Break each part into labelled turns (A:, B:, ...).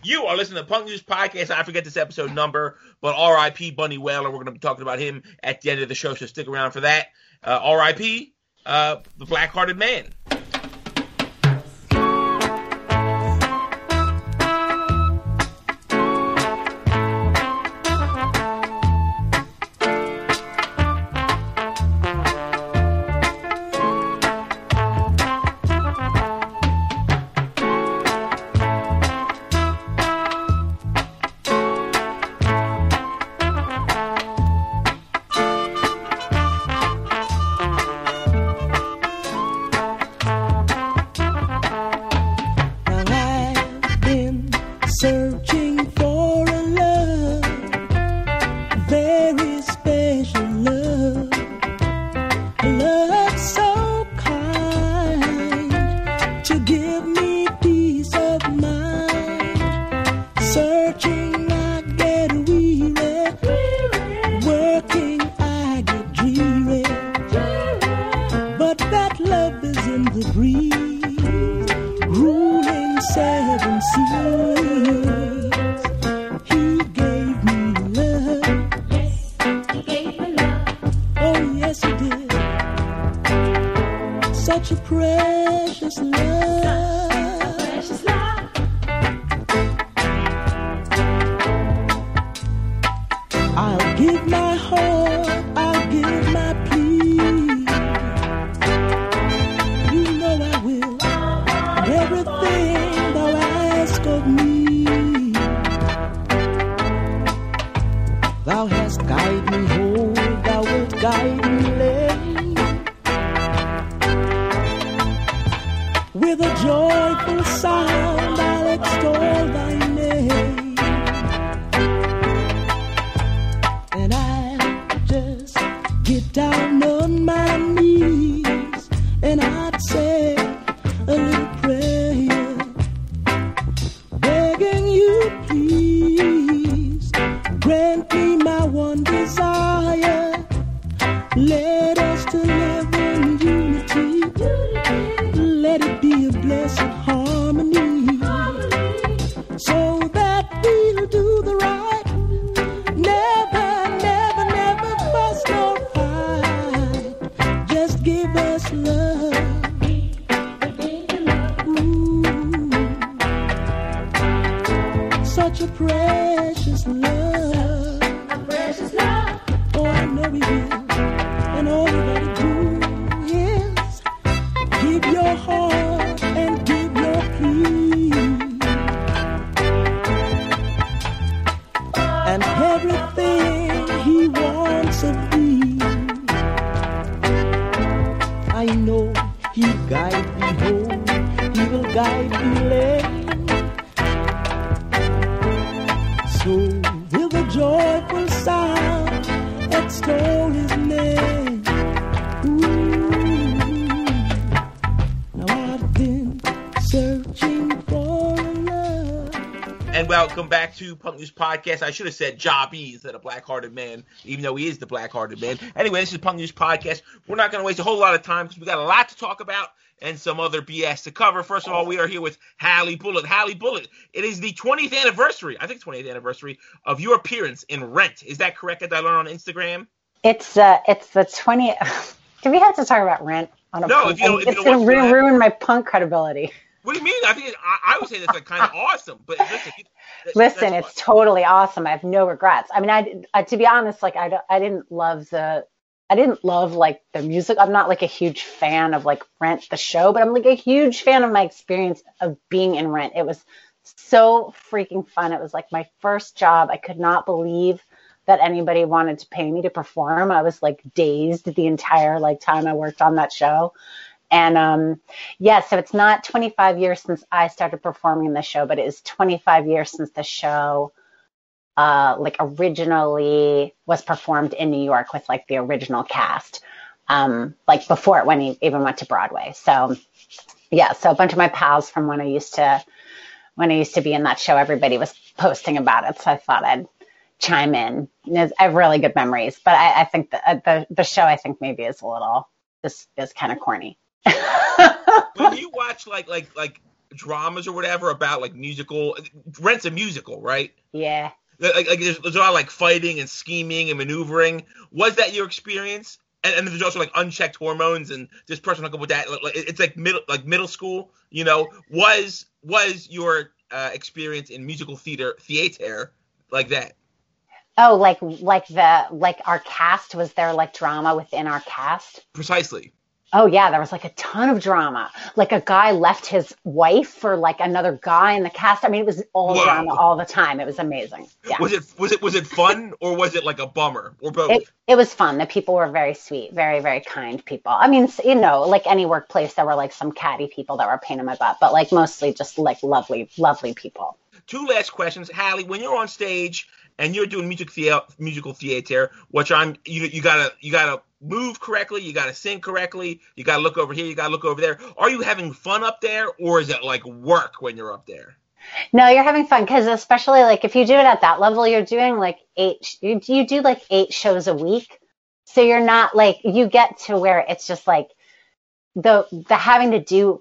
A: You are listening to Punk News Podcast. I forget this episode number, but R.I.P. Bunny Wailer. We're going to be talking about him at the end of the show, so stick around for that. R.I.P. The Black-Hearted Man. Welcome back to Punk News Podcast. I should have said Jobby instead of Black-Hearted Man, even though he is the Black-Hearted Man. Anyway, this is Punk News Podcast. We're not going to waste a whole lot of time because we got a lot to talk about and some other BS to cover. First of all, we are here with Hallie Bullitt. Hallie Bullitt, it is the 20th anniversary, I think 20th anniversary, of your appearance in Rent. Is that correct? Did I learn on Instagram?
B: It's the 20th. Do we have to talk about Rent on a
A: No,
B: punk?
A: it's
B: going to ruin my punk credibility.
A: What do you mean? I think I would say that's like kind of awesome, but
B: listen, it's totally awesome. I have no regrets. I mean, I to be honest, like I didn't love like the music. I'm not like a huge fan of like Rent the show, but I'm like a huge fan of my experience of being in Rent. It was so freaking fun. It was like my first job. I could not believe that anybody wanted to pay me to perform. I was like dazed the entire like time I worked on that show. And so it's not 25 years since I started performing in the show, but it is 25 years since the show like originally was performed in New York with like the original cast, like before it even went to Broadway. So yeah, so a bunch of my pals from when I used to be in that show, everybody was posting about it. So I thought I'd chime in. I have really good memories, but I think that the show I think maybe is a little is kind of corny.
A: When you watch like dramas or whatever about like musical. Rent's a musical, right?
B: Yeah.
A: Like there's a lot of like fighting and scheming and maneuvering. Was that your experience? And there's also like unchecked hormones and this person will go with that. Like, it's like middle school. You know, was your experience in musical theater like that?
B: Oh, like our cast, was there like drama within our cast?
A: Precisely.
B: Oh yeah, there was like a ton of drama. Like a guy left his wife for like another guy in the cast. I mean, it was all
A: Whoa.
B: drama all the time. It was amazing. Yeah.
A: Was it fun or was it like a bummer or both?
B: It was fun. The people were very sweet, very, very kind people. I mean, you know, like any workplace, there were like some catty people that were a pain in my butt, but like mostly just like lovely, lovely people.
A: Two last questions, Hallie. When you're on stage and you're doing musical theater, which you gotta move correctly, you gotta sing correctly, you gotta look over here, you gotta look over there. Are you having fun up there, or is it like work when you're up there?
B: No, you're having fun because especially like if you do it at that level, you're doing like you do like 8 shows a week. So you're not like, you get to where it's just like the having to do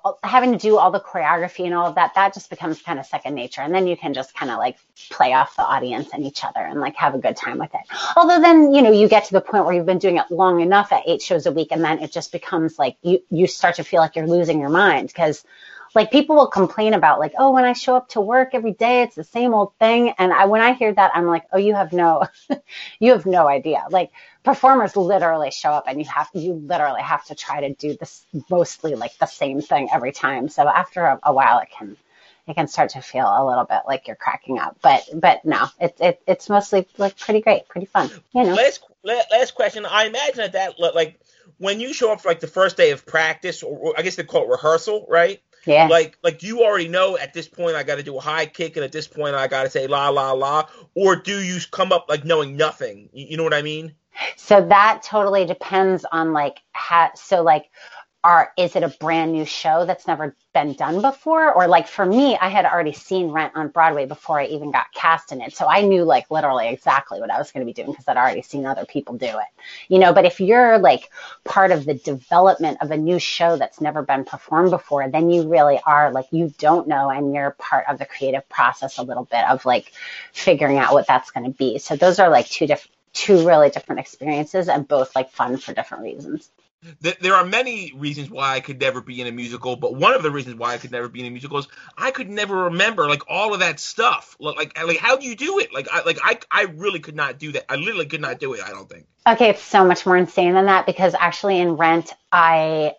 B: all the choreography and all of that just becomes kind of second nature. And then you can just kind of like play off the audience and each other and like have a good time with it. Although then, you know, you get to the point where you've been doing it long enough at 8 shows a week, and then it just becomes like you start to feel like you're losing your mind because like people will complain about like, oh, when I show up to work every day, it's the same old thing. And when I hear that, I'm like, oh, you have no idea. Like performers literally show up and you literally have to try to do this mostly like the same thing every time. So after a while, it can start to feel a little bit like you're cracking up. But no, it's mostly like pretty great, pretty fun. You know.
A: Last question. I imagine that like when you show up for like the first day of practice, or I guess they call it rehearsal, right?
B: Yeah.
A: Like you already know at this point I got to do a high kick, and at this point I got to say la la la, or do you come up like knowing nothing? You know what I mean?
B: So that totally depends on like is it a brand new show that's never been done before? Or like for me, I had already seen Rent on Broadway before I even got cast in it. So I knew like literally exactly what I was going to be doing because I'd already seen other people do it, you know. But if you're like part of the development of a new show that's never been performed before, then you really are like, you don't know, and you're part of the creative process a little bit of like figuring out what that's going to be. So those are like two really different experiences, and both like fun for different reasons.
A: There are many reasons why I could never be in a musical, but one of the reasons why I could never be in a musical is I could never remember like all of that stuff. Like how do you do it? I really could not do that. I literally could not do it, I don't think.
B: Okay, it's so much more insane than that because actually in Rent, I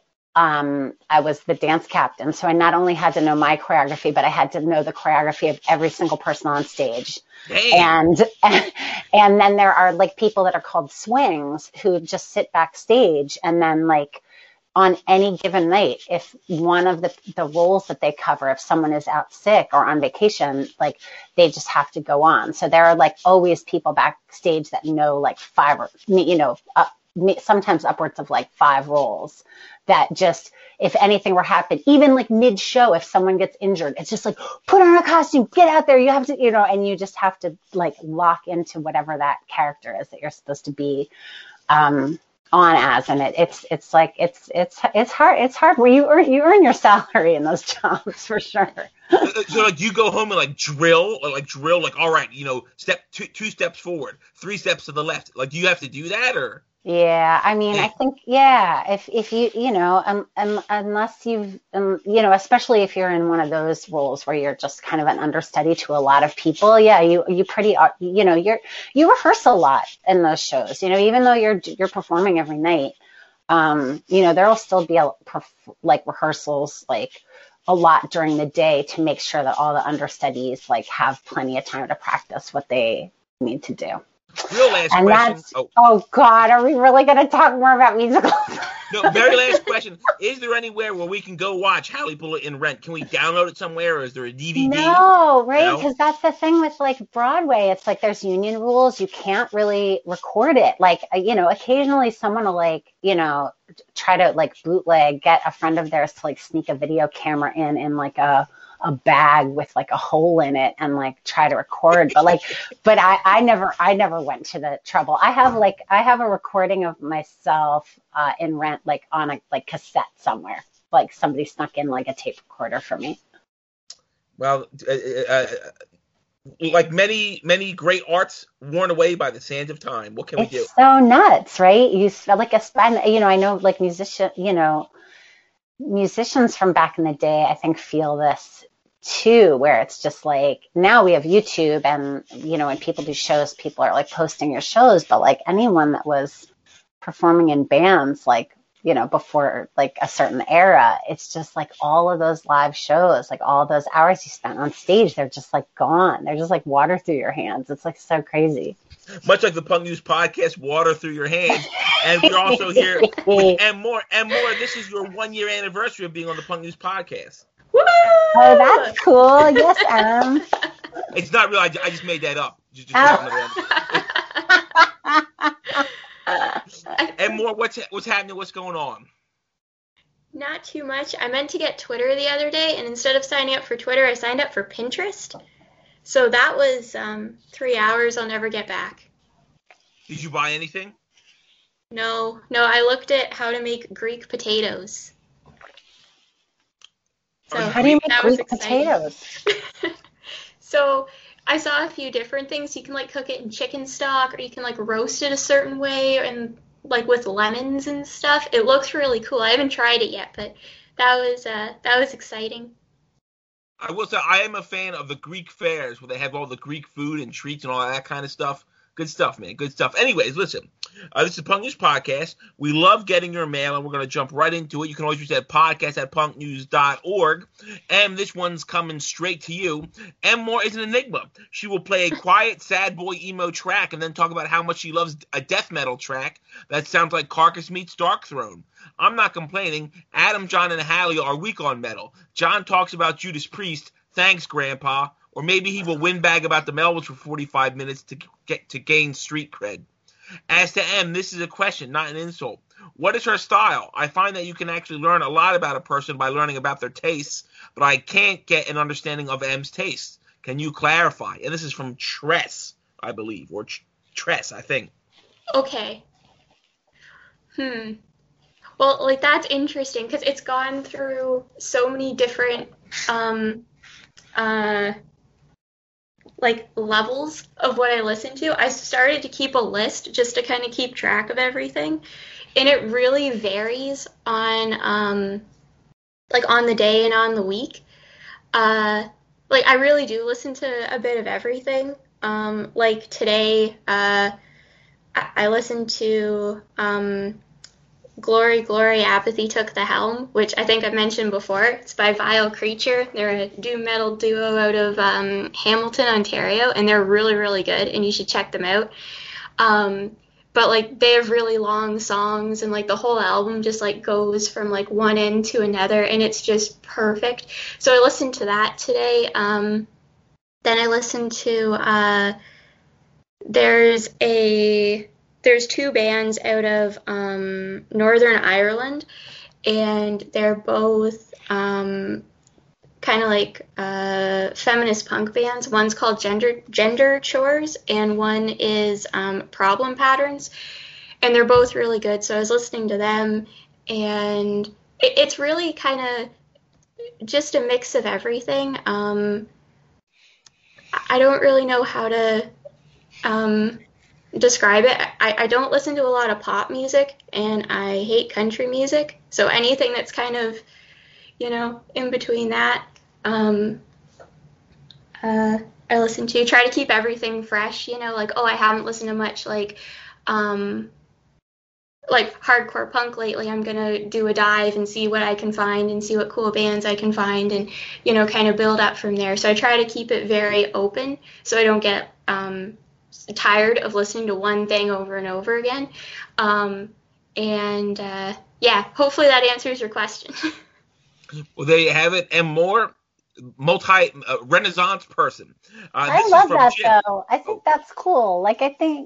B: was the dance captain. So I not only had to know my choreography, but I had to know the choreography of every single person on stage.
A: Damn.
B: And then there are like people that are called swings who just sit backstage, and then like on any given night, if one of the roles that they cover, if someone is out sick or on vacation, like they just have to go on. So there are like always people backstage that know like 5 or, you know, sometimes upwards of like 5 roles that just, if anything were happen, even like mid show, if someone gets injured, it's just like, put on a costume, get out there. You have to, you know, and you just have to like lock into whatever that character is that you're supposed to be, on as. And it's like, it's hard where you earn your salary in those jobs for sure.
A: So like you go home and like drill, like, all right, you know, step 2 steps forward, 3 steps to the left. Like, do you have to do that or?
B: Yeah, I mean, I think, yeah, if you know, unless you've, you know, especially if you're in one of those roles where you're just kind of an understudy to a lot of people, yeah, you pretty, you know, you rehearse a lot in those shows, you know, even though you're performing every night, you know, there'll still be like rehearsals, like a lot during the day to make sure that all the understudies like have plenty of time to practice what they need to do.
A: Real last
B: and
A: question.
B: Oh God, are we really going to talk more about musicals?
A: No, very last question. Is there anywhere where we can go watch Hallie Bullitt in Rent? Can we download it somewhere, or is there a DVD?
B: No, right? Because that's the thing with like Broadway. It's like there's union rules. You can't really record it. Like, you know, occasionally someone will like, you know, try to like bootleg, get a friend of theirs to like sneak a video camera in like a bag with like a hole in it and like try to record, but I never went to the trouble. I have a recording of myself in Rent like on a like cassette somewhere. like somebody snuck in like a tape recorder for me.
A: Well, like many great arts worn away by the sands of time. What can we do?
B: It's so nuts, right? You feel like I know like musicians from back in the day, I think feel this too, where it's just like now we have YouTube and, when people do shows, people are like posting your shows, but like anyone that was performing in bands, like, before like a certain era, it's just like all of those live shows, like all those hours you spent on stage, they're just like gone. They're just like water through your hands. It's like so crazy.
A: Much like the Punk News podcast, water through your hands. And we're also here with and more. This is your 1-year anniversary of being on the Punk News podcast.
B: Woo! Oh, that's cool. Yes,
A: It's not real. I just made that up. And more, what's happening? What's going on?
C: Not too much. I meant to get Twitter the other day, and instead of signing up for Twitter, I signed up for Pinterest. So that was 3 hours I'll never get back.
A: Did you buy anything?
C: No. I looked at how to make Greek potatoes.
B: So how do you make Greek potatoes?
C: So I saw a few different things. You can like cook it in chicken stock, or you can like roast it a certain way, and like with lemons and stuff. It looks really cool. I haven't tried it yet, but that was exciting.
A: I will say I am a fan of the Greek fairs where they have all the Greek food and treats and all that kind of stuff. Good stuff, man. Good stuff. Anyways, listen. This is Punk News Podcast. We love getting your mail, and we're going to jump right into it. You can always reach that podcast at punknews.org. And this one's coming straight to you. M. Moore is an enigma. She will play a quiet, sad boy emo track and then talk about how much she loves a death metal track that sounds like Carcass meets Darkthrone. I'm not complaining. Adam, John, and Hallie are weak on metal. John talks about Judas Priest. Thanks, Grandpa. Or maybe he will windbag about the Melvins for 45 minutes to gain street cred. As to M, this is a question, not an insult. What is her style? I find that you can actually learn a lot about a person by learning about their tastes, but I can't get an understanding of M's tastes. Can you clarify? And this is from Tress, I believe, or Tress, I think.
C: Okay. Well, like that's interesting because it's gone through so many different like levels of what I listen to. I started to keep a list just to kind of keep track of everything, and it really varies on like on the day and on the week. Like I really do listen to a bit of everything. Like today, I listened to Glory, Glory, Apathy Took the Helm, which I think I've mentioned before. It's by Vile Creature. They're a doom metal duo out of Hamilton, Ontario, and they're really, really good, and you should check them out. But, like, they have really long songs, and, like, the whole album just, like, goes from, like, one end to another, and it's just perfect. So I listened to that today. Then I listened to, there's two bands out of Northern Ireland, and they're both kind of like feminist punk bands. One's called Gender Chores, and one is Problem Patterns, and they're both really good. So I was listening to them, and it's really kind of just a mix of everything. I don't really know how to describe it. I don't listen to a lot of pop music, and I hate country music, so anything that's kind of, in between that, I listen to. Try to keep everything fresh, like, I haven't listened to much like hardcore punk lately. I'm gonna do a dive and see what I can find and see what cool bands I can find, and kind of build up from there. So I try to keep it very open so I don't get tired of listening to one thing over and over again. Yeah, hopefully that answers your question.
A: Well, there you have it. And more Renaissance person.
B: I love that Jim. Though. I think that's cool. Like I think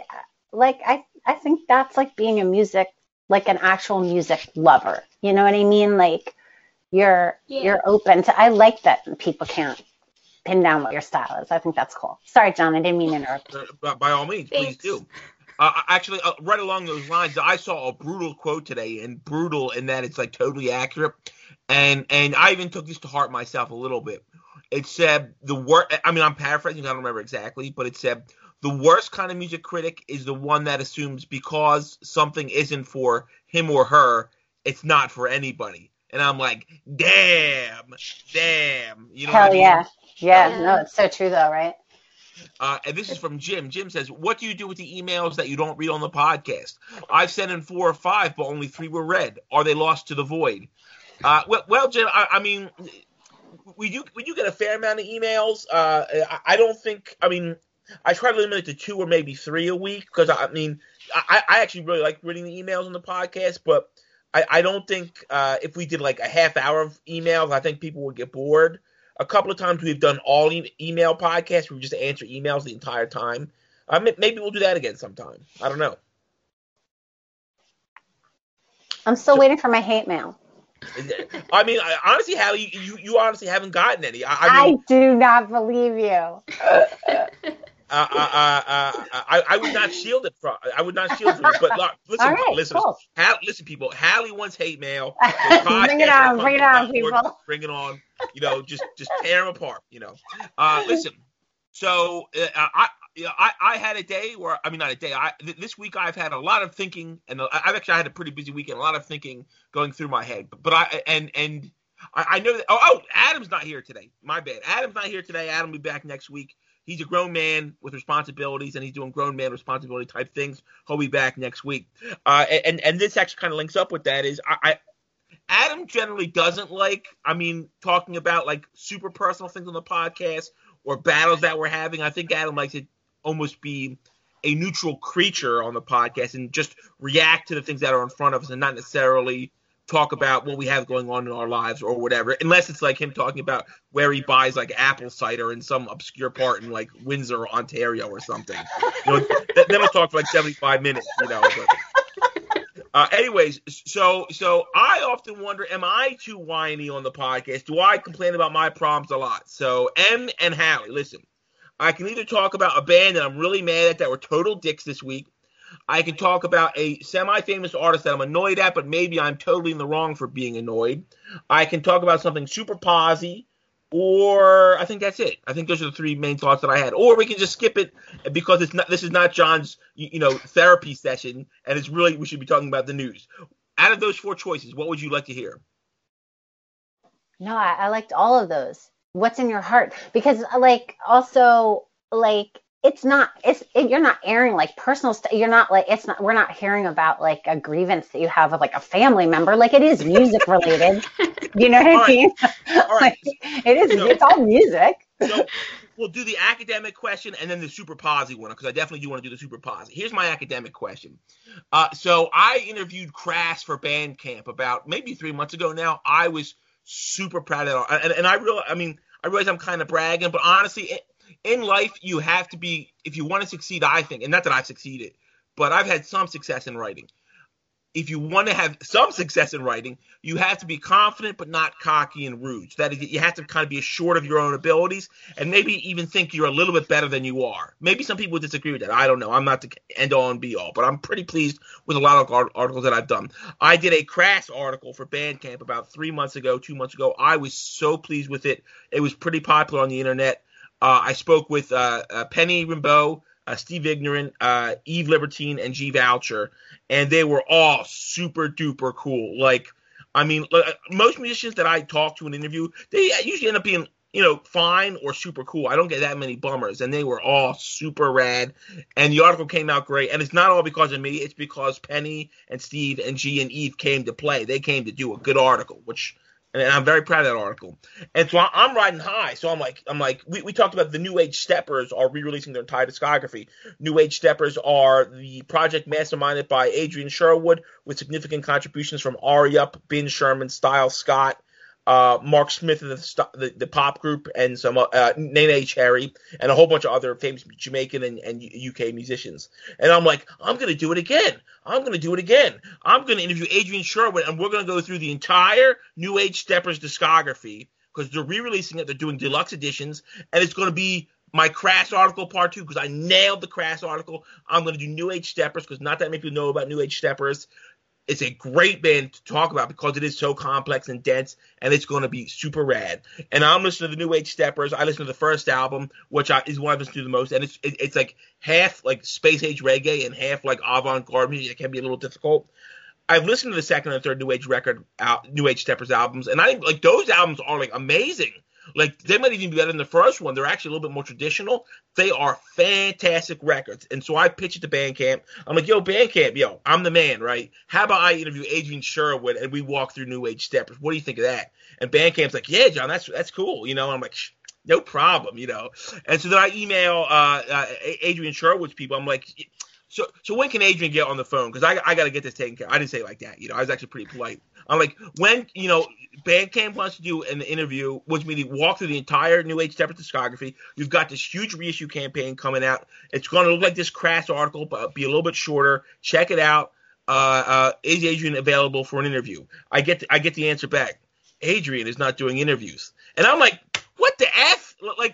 B: that's like being an actual music lover. You know what I mean? Like you're open to. I like that people can't pin down what your style is. I think that's cool. Sorry, John, I didn't mean to interrupt.
A: By all means, please do. Actually, right along those lines, I saw a brutal quote today, and brutal in that it's like totally accurate. And I even took this to heart myself a little bit. It said the worst. I mean, I'm paraphrasing. I don't remember exactly, but it said the worst kind of music critic is the one that assumes because something isn't for him or her, it's not for anybody. And I'm like, damn. You know
B: Hell
A: what I mean?
B: Yeah. No, it's so true though, right?
A: And this is from Jim. Jim says, what do you do with the emails that you don't read on the podcast? I've sent in 4 or 5, but only 3 were read. Are they lost to the void? Well, Jim, I mean, we do get a fair amount of emails. I don't think, I mean, I try to limit it to 2 or maybe 3 a week because, I mean, I actually really like reading the emails on the podcast, but I don't think if we did like a half hour of emails, I think people would get bored. A couple of times we've done all email podcasts where we just answer emails the entire time. Maybe we'll do that again sometime. I don't know.
B: I'm still waiting for my hate mail.
A: I mean, honestly, Hallie, you honestly haven't gotten any.
B: I do not believe you.
A: I would not shield it from. I would not shield it from. But listen,
B: all right,
A: listen,
B: cool.
A: Listen, people. Hallie wants hate mail.
B: Bring it on, people.
A: Bring it on. You know, just tear them apart. You know. Listen. So I had a day where, I mean, not a day. This week I've had a lot of thinking, and I've actually had a pretty busy weekend. A lot of thinking going through my head. But I know that. Oh, Adam's not here today. My bad. Adam's not here today. Adam will be back next week. He's a grown man with responsibilities, and he's doing grown man responsibility type things. He'll be back next week. And this actually kind of links up with that. Is Adam generally doesn't like, I mean, talking about like super personal things on the podcast or battles that we're having. I think Adam likes to almost be a neutral creature on the podcast and just react to the things that are in front of us and not necessarily talk about what we have going on in our lives or whatever, unless it's like him talking about where he buys like apple cider in some obscure part in like Windsor, Ontario or something. You know, then we'll talk for like 75 minutes, you know. But, anyways, so I often wonder, am I too whiny on the podcast? Do I complain about my problems a lot? So Em and Hallie, listen, I can either talk about a band that I'm really mad at that were total dicks this week. I can talk about a semi-famous artist that I'm annoyed at, but maybe I'm totally in the wrong for being annoyed. I can talk about something super posy, or I think that's it. I think those are the 3 main thoughts that I had. Or we can just skip it because this is not John's, therapy session, and it's really, we should be talking about the news. Out of those 4 choices, what would you like to hear?
B: No, I liked all of those. What's in your heart? Because you're not airing like personal stuff. You're not like, we're not hearing about like a grievance that you have with like a family member. Like it is music related. You know what I mean?
A: All right.
B: It's all music.
A: So we'll do the academic question and then the super posy one, because I definitely do want to do the super posy. Here's my academic question. So I interviewed Crass for Bandcamp about maybe 3 months ago now. I was super proud of it. And I realize I'm kind of bragging, but honestly, in life, you have to be, if you want to succeed, I think, and not that I've succeeded, but I've had some success in writing. If you want to have some success in writing, you have to be confident but not cocky and rude. So that is, you have to kind of be assured of your own abilities and maybe even think you're a little bit better than you are. Maybe some people disagree with that. I don't know. I'm not the end all and be all, but I'm pretty pleased with a lot of articles that I've done. I did a Crass article for Bandcamp about 2 months ago. I was so pleased with it. It was pretty popular on the internet. I spoke with Penny Rimbaud, Steve Ignorant, Eve Libertine, and G. Voucher, and they were all super duper cool. Like, I mean, most musicians that I talk to in an interview, they usually end up being, fine or super cool. I don't get that many bummers, and they were all super rad. And the article came out great. And it's not all because of me; it's because Penny and Steve and G and Eve came to play. They came to do a good article, and I'm very proud of that article. And so I'm riding high. So I'm like, we talked about the New Age Steppers are re-releasing their entire discography. New Age Steppers are the project masterminded by Adrian Sherwood with significant contributions from Ari Up, Ben Sherman, Styles Scott, Mark Smith of the pop group, and some Nene Cherry, and a whole bunch of other famous Jamaican and UK musicians. And I'm like, I'm going to do it again. I'm going to interview Adrian Sherwood, and we're going to go through the entire New Age Steppers discography because they're re-releasing it. They're doing deluxe editions, and it's going to be my Crass article part 2, because I nailed the Crass article. I'm going to do New Age Steppers, because not that many people know about New Age Steppers. It's a great band to talk about because it is so complex and dense, and it's going to be super rad. And I'm listening to the New Age Steppers. I listened to the first album, which is one I've listened to the most, and it's like half like space age reggae and half like avant-garde music. It can be a little difficult. I've listened to the second and third New Age Steppers albums, and I like those albums are like amazing. Like, they might even be better than the first one. They're actually a little bit more traditional. They are fantastic records. And so I pitch it to Bandcamp. I'm like, yo, Bandcamp, yo, I'm the man, right? How about I interview Adrian Sherwood and we walk through New Age Steppers? What do you think of that? And Bandcamp's like, yeah, John, that's cool. You know, and I'm like, no problem, you know. And so then I email Adrian Sherwood's people. I'm like, so when can Adrian get on the phone? Because I got to get this taken care of. I didn't say it like that. You know, I was actually pretty polite. I'm like, when, you know, Bandcamp wants to do an interview, which means walk through the entire New Age Steppers discography. You've got this huge reissue campaign coming out. It's going to look like this Crass article, but be a little bit shorter. Check it out. Is Adrian available for an interview? I get the answer back. Adrian is not doing interviews. And I'm like, what the F?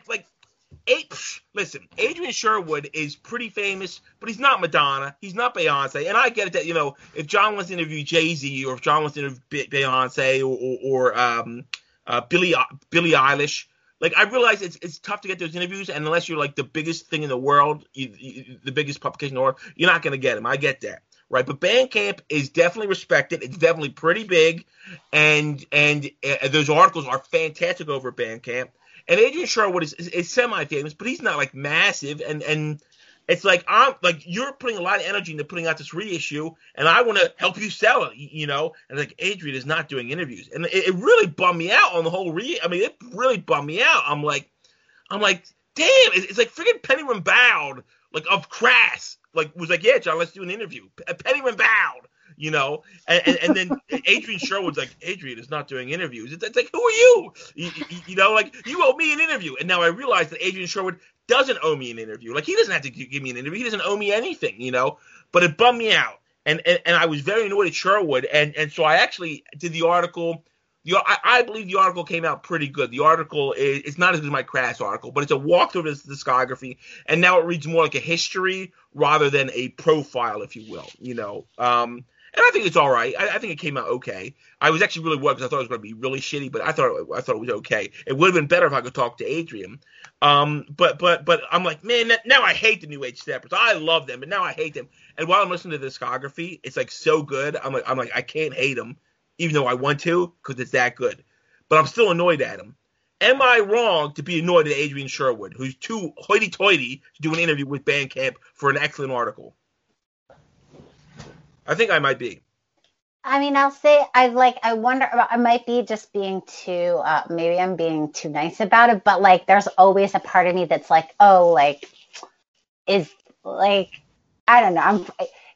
A: Listen, Adrian Sherwood is pretty famous, but he's not Madonna. He's not Beyonce. And I get it that, you know, if John wants to interview Jay-Z or if John wants to interview Beyonce or Billie Eilish, like, I realize it's tough to get those interviews. And unless you're like the biggest thing in the world, the biggest publication in the world, you're not going to get them. I get that. Right. But Bandcamp is definitely respected. It's definitely pretty big. And those articles are fantastic over at Bandcamp. And Adrian Sherwood is semi-famous, but he's not like massive. And it's like, you're putting a lot of energy into putting out this reissue, and I want to help you sell it, you know. And like, Adrian is not doing interviews, and it really bummed me out on the whole it really bummed me out. I'm like, damn, it's like freaking Penny Rimbaud, like, of Crass, like, was like, yeah, John, let's do an interview. Penny Rimbaud. You know, and then Adrian Sherwood's like, Adrian is not doing interviews. It's like, who are you? You know, like, you owe me an interview. And now I realize that Adrian Sherwood doesn't owe me an interview. Like, he doesn't have to give me an interview. He doesn't owe me anything, you know. But it bummed me out. And I was very annoyed at Sherwood. And so I actually did the article. I believe the article came out pretty good. The article it's not as good as my Crass article, but it's a walkthrough of his discography. And now it reads more like a history rather than a profile, if you will, you know. And I think it's all right. I think it came out okay. I was actually really worried because I thought it was going to be really shitty, but I thought it was okay. It would have been better if I could talk to Adrian. But I'm like, man, now I hate the New Age Steppers. I love them, but now I hate them. And while I'm listening to the discography, it's like so good. I'm like, I can't hate them, even though I want to, because it's that good. But I'm still annoyed at him. Am I wrong to be annoyed at Adrian Sherwood, who's too hoity-toity to do an interview with Bandcamp for an excellent article? I think I might be.
B: I mean, I'll say I wonder, I might be just being too, maybe I'm being too nice about it, but like, there's always a part of me that's like, oh, like, is like, I don't know.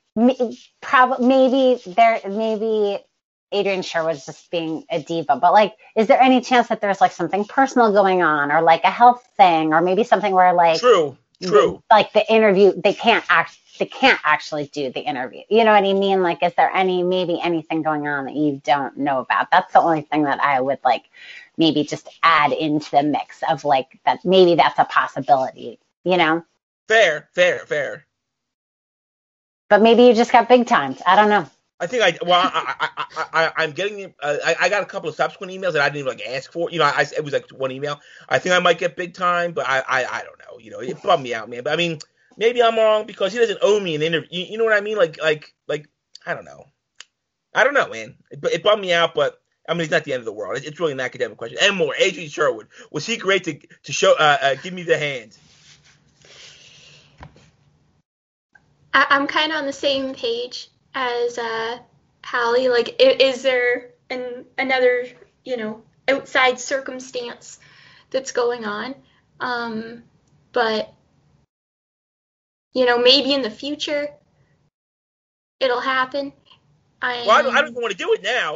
B: Maybe Adrian Sherwood's just being a diva, but like, is there any chance that there's like something personal going on or like a health thing or maybe something where like,
A: True.
B: Like the interview, they can't actually do the interview. You know what I mean? Like, is there anything going on that you don't know about? That's the only thing that I would like maybe just add into the mix of like that. Maybe that's a possibility, you know?
A: Fair.
B: But maybe you just got big times. I don't know.
A: I think I'm getting. I got a couple of subsequent emails that I didn't even like ask for. You know, it was like one email. I think I might get big time, but I don't know. You know, it bummed me out, man. But I mean, maybe I'm wrong because he doesn't owe me an interview. You know what I mean? Like I don't know, man. It bummed me out, but I mean, it's not the end of the world. It's really an academic question. And more, Adrian Sherwood, was he great to show? Give me the hand.
C: I'm kind of on the same page as Hallie. Like, is there another, you know, outside circumstance that's going on? But, you know, maybe in the future it'll happen.
A: I don't even want to do it now.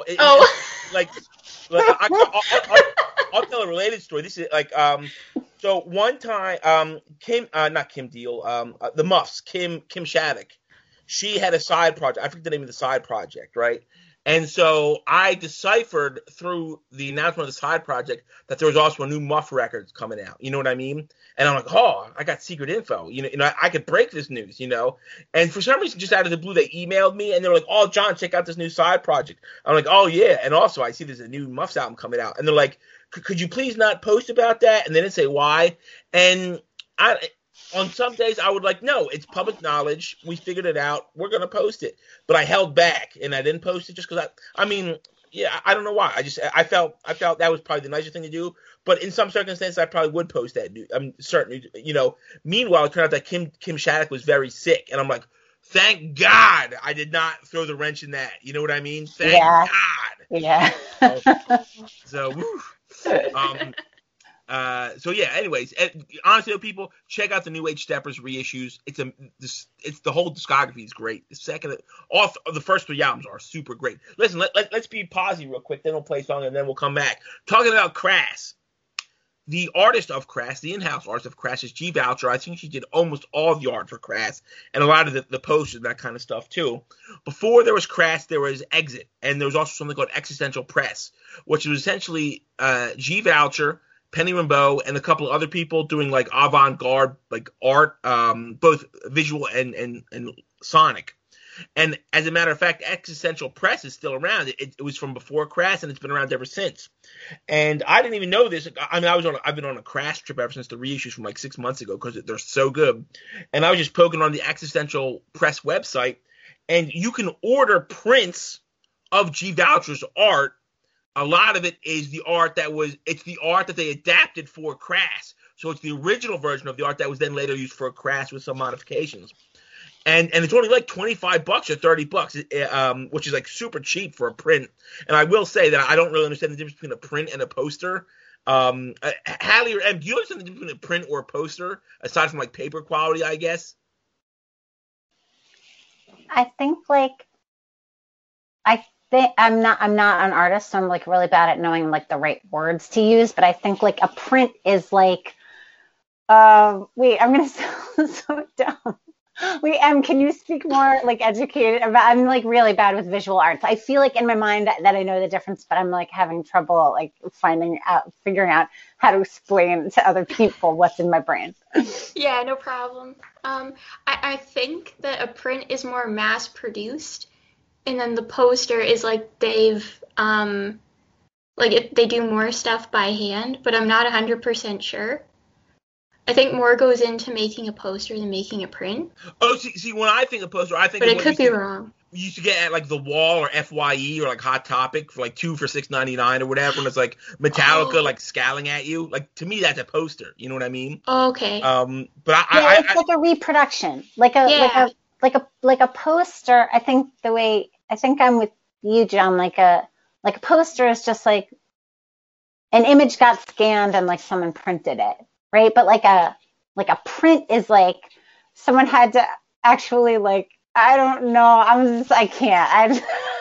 A: I'll tell a related story. This is like, so one time, not Kim Deal, the Muffs, Kim Shattuck, she had a side project. I forget the name of the side project, right? And so I deciphered through the announcement of the side project that there was also a new Muff record coming out. You know what I mean? And I'm like, oh, I got secret info. I could break this news, And for some reason, just out of the blue, they emailed me and they're like, oh, John, check out this new side project. I'm like, oh, yeah. And also, I see there's a new Muffs album coming out. And they're like, could you please not post about that? And they didn't say why. And on some days, I would like, no, it's public knowledge. We figured it out. We're going to post it. But I held back, and I didn't post it just because I don't know why. I felt that was probably the nicer thing to do. But in some circumstances, I probably would post that. I'm certain, Meanwhile, it turned out that Kim Shattuck was very sick. And I'm like, thank God I did not throw the wrench in that. You know what I mean? Thank God.
B: Yeah.
A: So, anyways, honestly, people, check out the New Age Steppers reissues. It's the whole discography is great. The first 3 albums are super great. Listen, let's be positive real quick. Then we'll play a song and then we'll come back. Talking about Crass. The artist of Crass, the in-house artist of Crass is G Voucher. I think she did almost all the art for Crass and a lot of the posters and that kind of stuff too. Before there was Crass, there was Exit, and there was also something called Existential Press, which was essentially G Voucher, Penny Rimbaud, and a couple of other people doing like avant-garde like art, both visual and sonic. And as a matter of fact, Existential Press is still around. It was from before Crass, and it's been around ever since. And I didn't even know this. I mean, I've been on a Crass trip ever since the reissues from like 6 months ago because they're so good. And I was just poking on the Existential Press website, and you can order prints of G Voucher's art. A lot of it is the art it's the art that they adapted for Crass. So it's the original version of the art that was then later used for Crass with some modifications. And it's only like $25 or $30, which is like super cheap for a print. And I will say that I don't really understand the difference between a print and a poster. Hallie or Em, do you understand the difference between a print or a poster aside from like paper quality, I guess?
B: I think I'm not an artist, so I'm like really bad at knowing like the right words to use. But I think like a print is like, I'm gonna sound so dumb. Wait, Em, can you speak more like educated about? I'm like really bad with visual arts. I feel like in my mind that I know the difference, but I'm like having trouble like figuring out how to explain to other people what's in my brain.
C: Yeah, no problem. I think that a print is more mass produced, and then the poster is like they do more stuff by hand, but I'm not 100% sure. I think more goes into making a poster than making a print.
A: Oh, see, when I think of poster, I think.
C: But it could be wrong.
A: You used to get at like The Wall or FYE or like Hot Topic for like 2 for $6.99 or whatever, and it's like Metallica like scowling at you. Like to me, that's a poster. You know what I mean?
C: Oh, okay.
A: But
B: it's like a reproduction, like a poster. I think I'm with you, John. Like a poster is just like an image got scanned and like someone printed it. Right, but like a print is like someone had to actually like, I don't know. I can't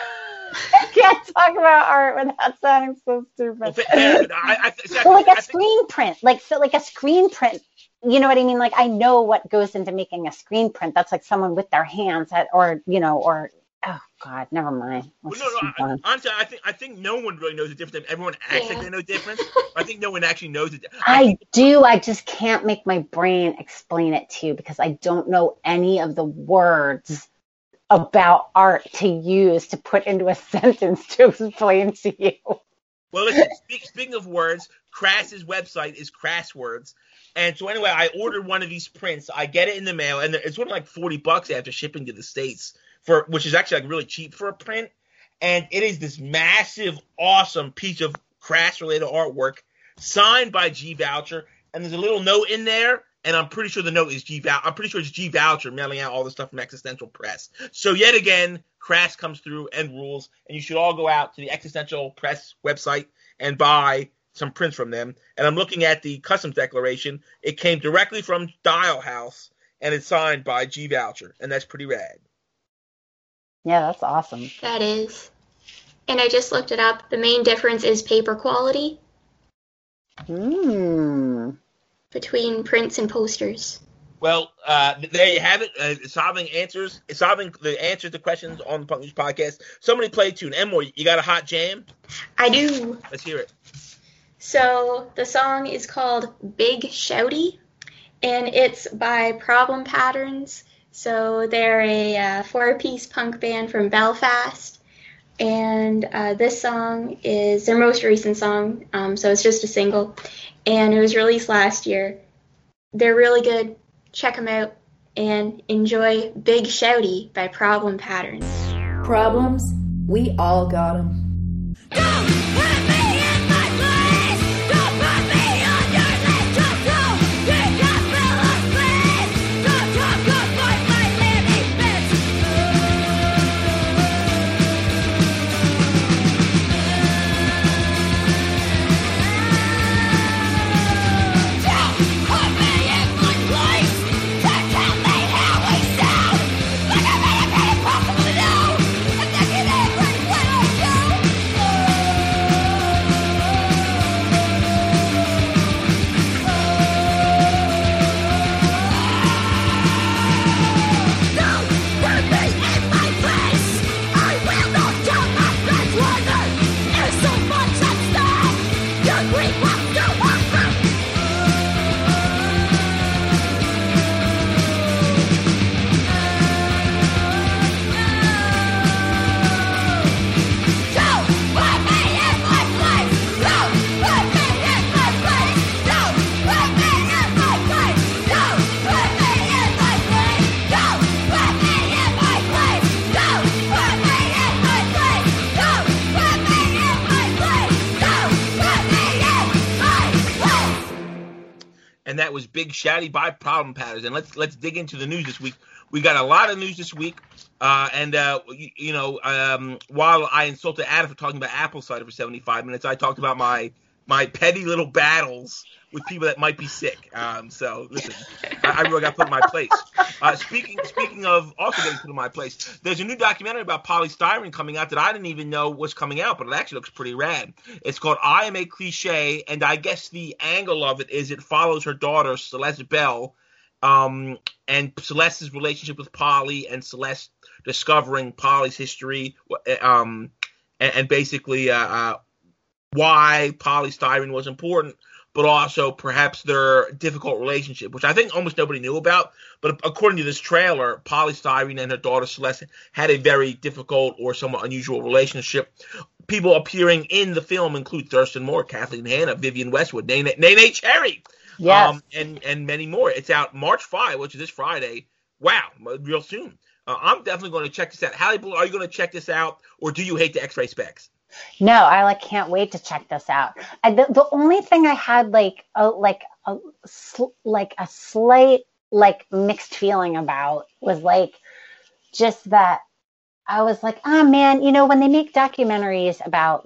B: talk about art without sounding so stupid. Like a screen print, like a screen print. You know what I mean? Like I know what goes into making a screen print. That's like someone with their hands or oh God, never mind.
A: Honestly, I think no one really knows the difference. Everyone acts like they know the difference. I think no one actually knows the difference.
B: I do. I just can't make my brain explain it to you because I don't know any of the words about art to use to put into a sentence to explain to you.
A: Well, listen, speaking of words, Crass's website is Crasswords. And so anyway, I ordered one of these prints. I get it in the mail, and it's only like $40 after shipping to the States. Which is actually like really cheap for a print, and it is this massive, awesome piece of Crass-related artwork signed by G Voucher, and there's a little note in there, and I'm pretty sure the note is I'm pretty sure it's G Voucher mailing out all the stuff from Existential Press. So yet again, Crass comes through and rules, and you should all go out to the Existential Press website and buy some prints from them. And I'm looking at the customs declaration. It came directly from Dial House, and it's signed by G Voucher, and that's pretty rad.
B: Yeah, that's awesome.
C: That is. And I just looked it up. The main difference is paper quality.
B: Between
C: prints and posters.
A: Well, there you have it. Solving the answers to questions on the Punk News Podcast. Somebody play a tune. Emma, you got a hot jam?
C: I do.
A: Let's hear it.
C: So the song is called Big Shouty, and it's by Problem Patterns. So they're a four-piece punk band from Belfast, and this song is their most recent song, so it's just a single, and it was released last year. They're really good. Check them out and enjoy Big Shouty by Problem Patterns.
D: Problems? We all got them.
E: Don't put me in my place. Don't put me on your list. Just don't think I feel a place. Don't talk about my living bits. Don't put me in my place. Don't tell me how we sound. Like I made it impossible to know. And then you never when I do. Don't put me in my place. I will not tell my friends whether there's so much at stake. Your grief will still walk through. Don't put me in my place. Don't put me in my place. Don't put me in my place. Don't put me in my place. Don't put me in my place. Don't put me in my place. Don't put me in my place. Don't put me in my place.
A: And that was Big Shouty by Problem Patterns. And let's dig into the news this week. We got a lot of news this week. While I insulted Adam for talking about apple cider for 75 minutes, I talked about my petty little battles with people that might be sick. So listen, I really got put in my place. Speaking of also getting put in my place, there's a new documentary about polystyrene coming out that I didn't even know was coming out, but it actually looks pretty rad. It's called I Am a Cliche, and I guess the angle of it is it follows her daughter, Celeste Bell, and Celeste's relationship with Polly, and Celeste discovering Polly's history, and basically why polystyrene was important, but also perhaps their difficult relationship, which I think almost nobody knew about. But according to this trailer, polystyrene and her daughter Celeste had a very difficult or somewhat unusual relationship. People appearing in the film include Thurston Moore, Kathleen Hanna, Vivian Westwood, Nene Cherry,
B: Yes.
A: and many more. It's out March 5, which is this Friday. Wow, real soon. I'm definitely going to check this out. Hallie Blue, are you going to check this out, or do you hate the X-ray specs?
B: No, I can't wait to check this out. The only thing I had a slight mixed feeling about was just that I was like, oh man, when they make documentaries about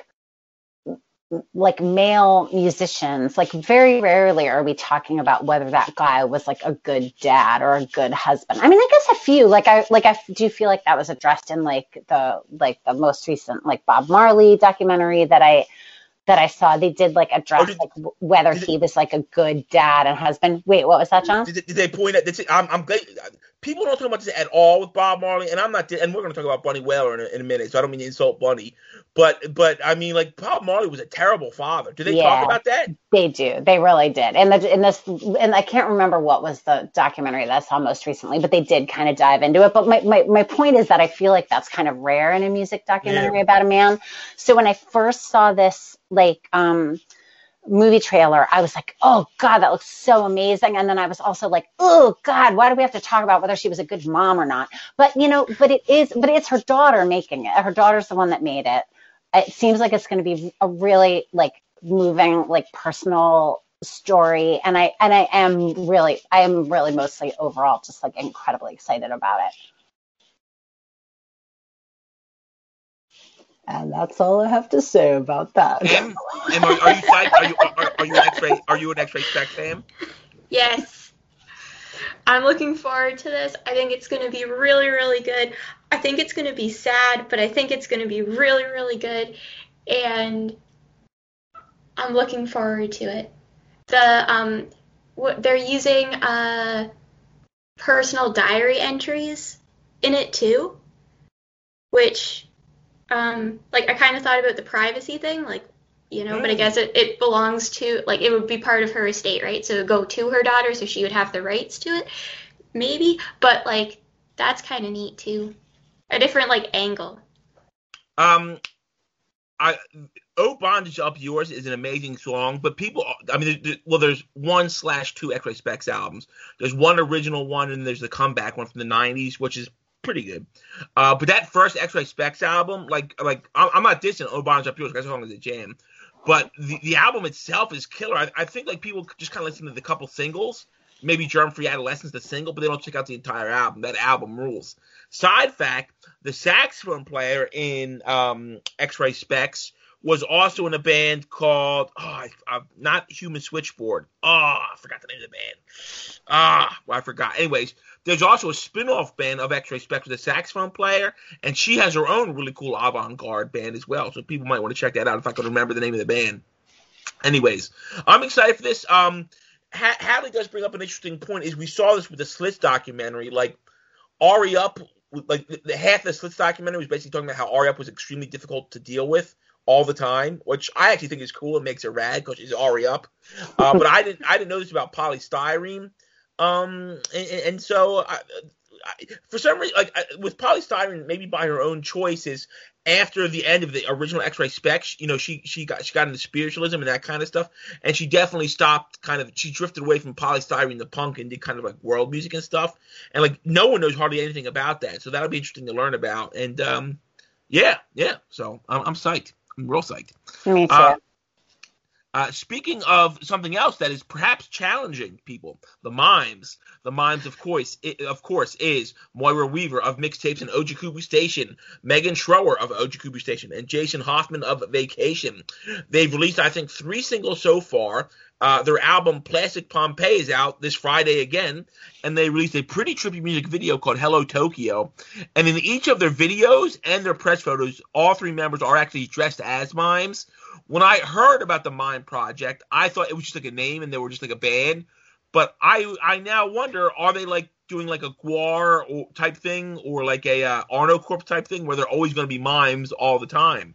B: male musicians, very rarely are we talking about whether that guy was a good dad or a good husband. I mean, I guess a few, I do feel like that was addressed in the most recent Bob Marley documentary that I saw. They did address whether he was a good dad and husband. Wait, what was that, John?
A: Did they point out? I'm glad people don't talk about this at all with Bob Marley, and I'm not. And we're going to talk about Bunny Wailer in a minute, so I don't mean to insult Bunny, but I mean, Bob Marley was a terrible father. Do they talk about that?
B: They do. They really did. And I can't remember what was the documentary that I saw most recently, but they did kind of dive into it. But my point is that I feel like that's kind of rare in a music documentary about a man. So when I first saw this movie trailer, I was like, oh God, that looks so amazing. And then I was also like, oh God, why do we have to talk about whether she was a good mom or not? But it's her daughter making it. Her daughter's the one that made it. It seems like it's going to be a really moving, personal story. And I am really mostly overall just incredibly excited about it. And that's all I have to say about that.
A: Em, are you psyched? Are you an X-ray spec fan?
C: Yes. I'm looking forward to this. I think it's going to be really, really good. I think it's going to be sad, but I think it's going to be really, really good. And I'm looking forward to it. They're using personal diary entries in it too, which, like, I kind of thought about the privacy thing, like, you know, but I guess it belongs to, like, it would be part of her estate, right? So it would go to her daughter, so she would have the rights to it, maybe. But, like, that's kind of neat too. A different, like, angle.
A: Oh Bondage Up Yours is an amazing song, but people, I mean, there's 1/2 X-Ray Specs albums. There's one original one, and there's the comeback one from the 90s, which is pretty good. But that first X-Ray Specs album, like I'm not dissing Oh Bondage Up Yours, that song is a jam. But the album itself is killer. I think like people just kind of listen to the couple singles, maybe Germ Free Adolescence, the single, but they don't check out the entire album. That album rules. Side fact, the saxophone player in X-Ray Specs was also in a band called, not Human Switchboard. I forgot the name of the band. I forgot. Anyways, there's also a spin-off band of X-Ray Specs with a saxophone player, and she has her own really cool avant-garde band as well, so people might want to check that out if I could remember the name of the band. Anyways, I'm excited for this. Hadley does bring up an interesting point, is we saw this with the Slits documentary, like, Ari Up, like, the half of the Slits documentary was basically talking about how Ari Up was extremely difficult to deal with all the time, which I actually think is cool and makes it rad because she's Ari Up. But I didn't know this about polystyrene. And so for some reason, like with polystyrene, maybe by her own choices, after the end of the original X-Ray Specs, you know, she got into spiritualism and that kind of stuff, and she definitely stopped she drifted away from polystyrene to punk and did kind of like world music and stuff, and like no one knows hardly anything about that, so that'll be interesting to learn about. And yeah, so I'm psyched. I'm real psyched.
B: Me too.
A: Speaking of something else that is perhaps challenging people, the mimes. The mimes, of course, is Moira Weaver of Mixtapes and Ojukubu Station, Megan Schroer of Ojukubu Station, and Jason Hoffman of Vacation. They've released, I think, 3 singles so far. Their album Plastic Pompeii is out this Friday again, and they released a pretty trippy music video called Hello Tokyo. And in each of their videos and their press photos, all 3 members are actually dressed as mimes. When I heard about the Mime Project, I thought it was just like a name and they were just like a band. But I now wonder, are they like doing like a Gwar or type thing, or like a Arno Corp type thing where they're always going to be mimes all the time?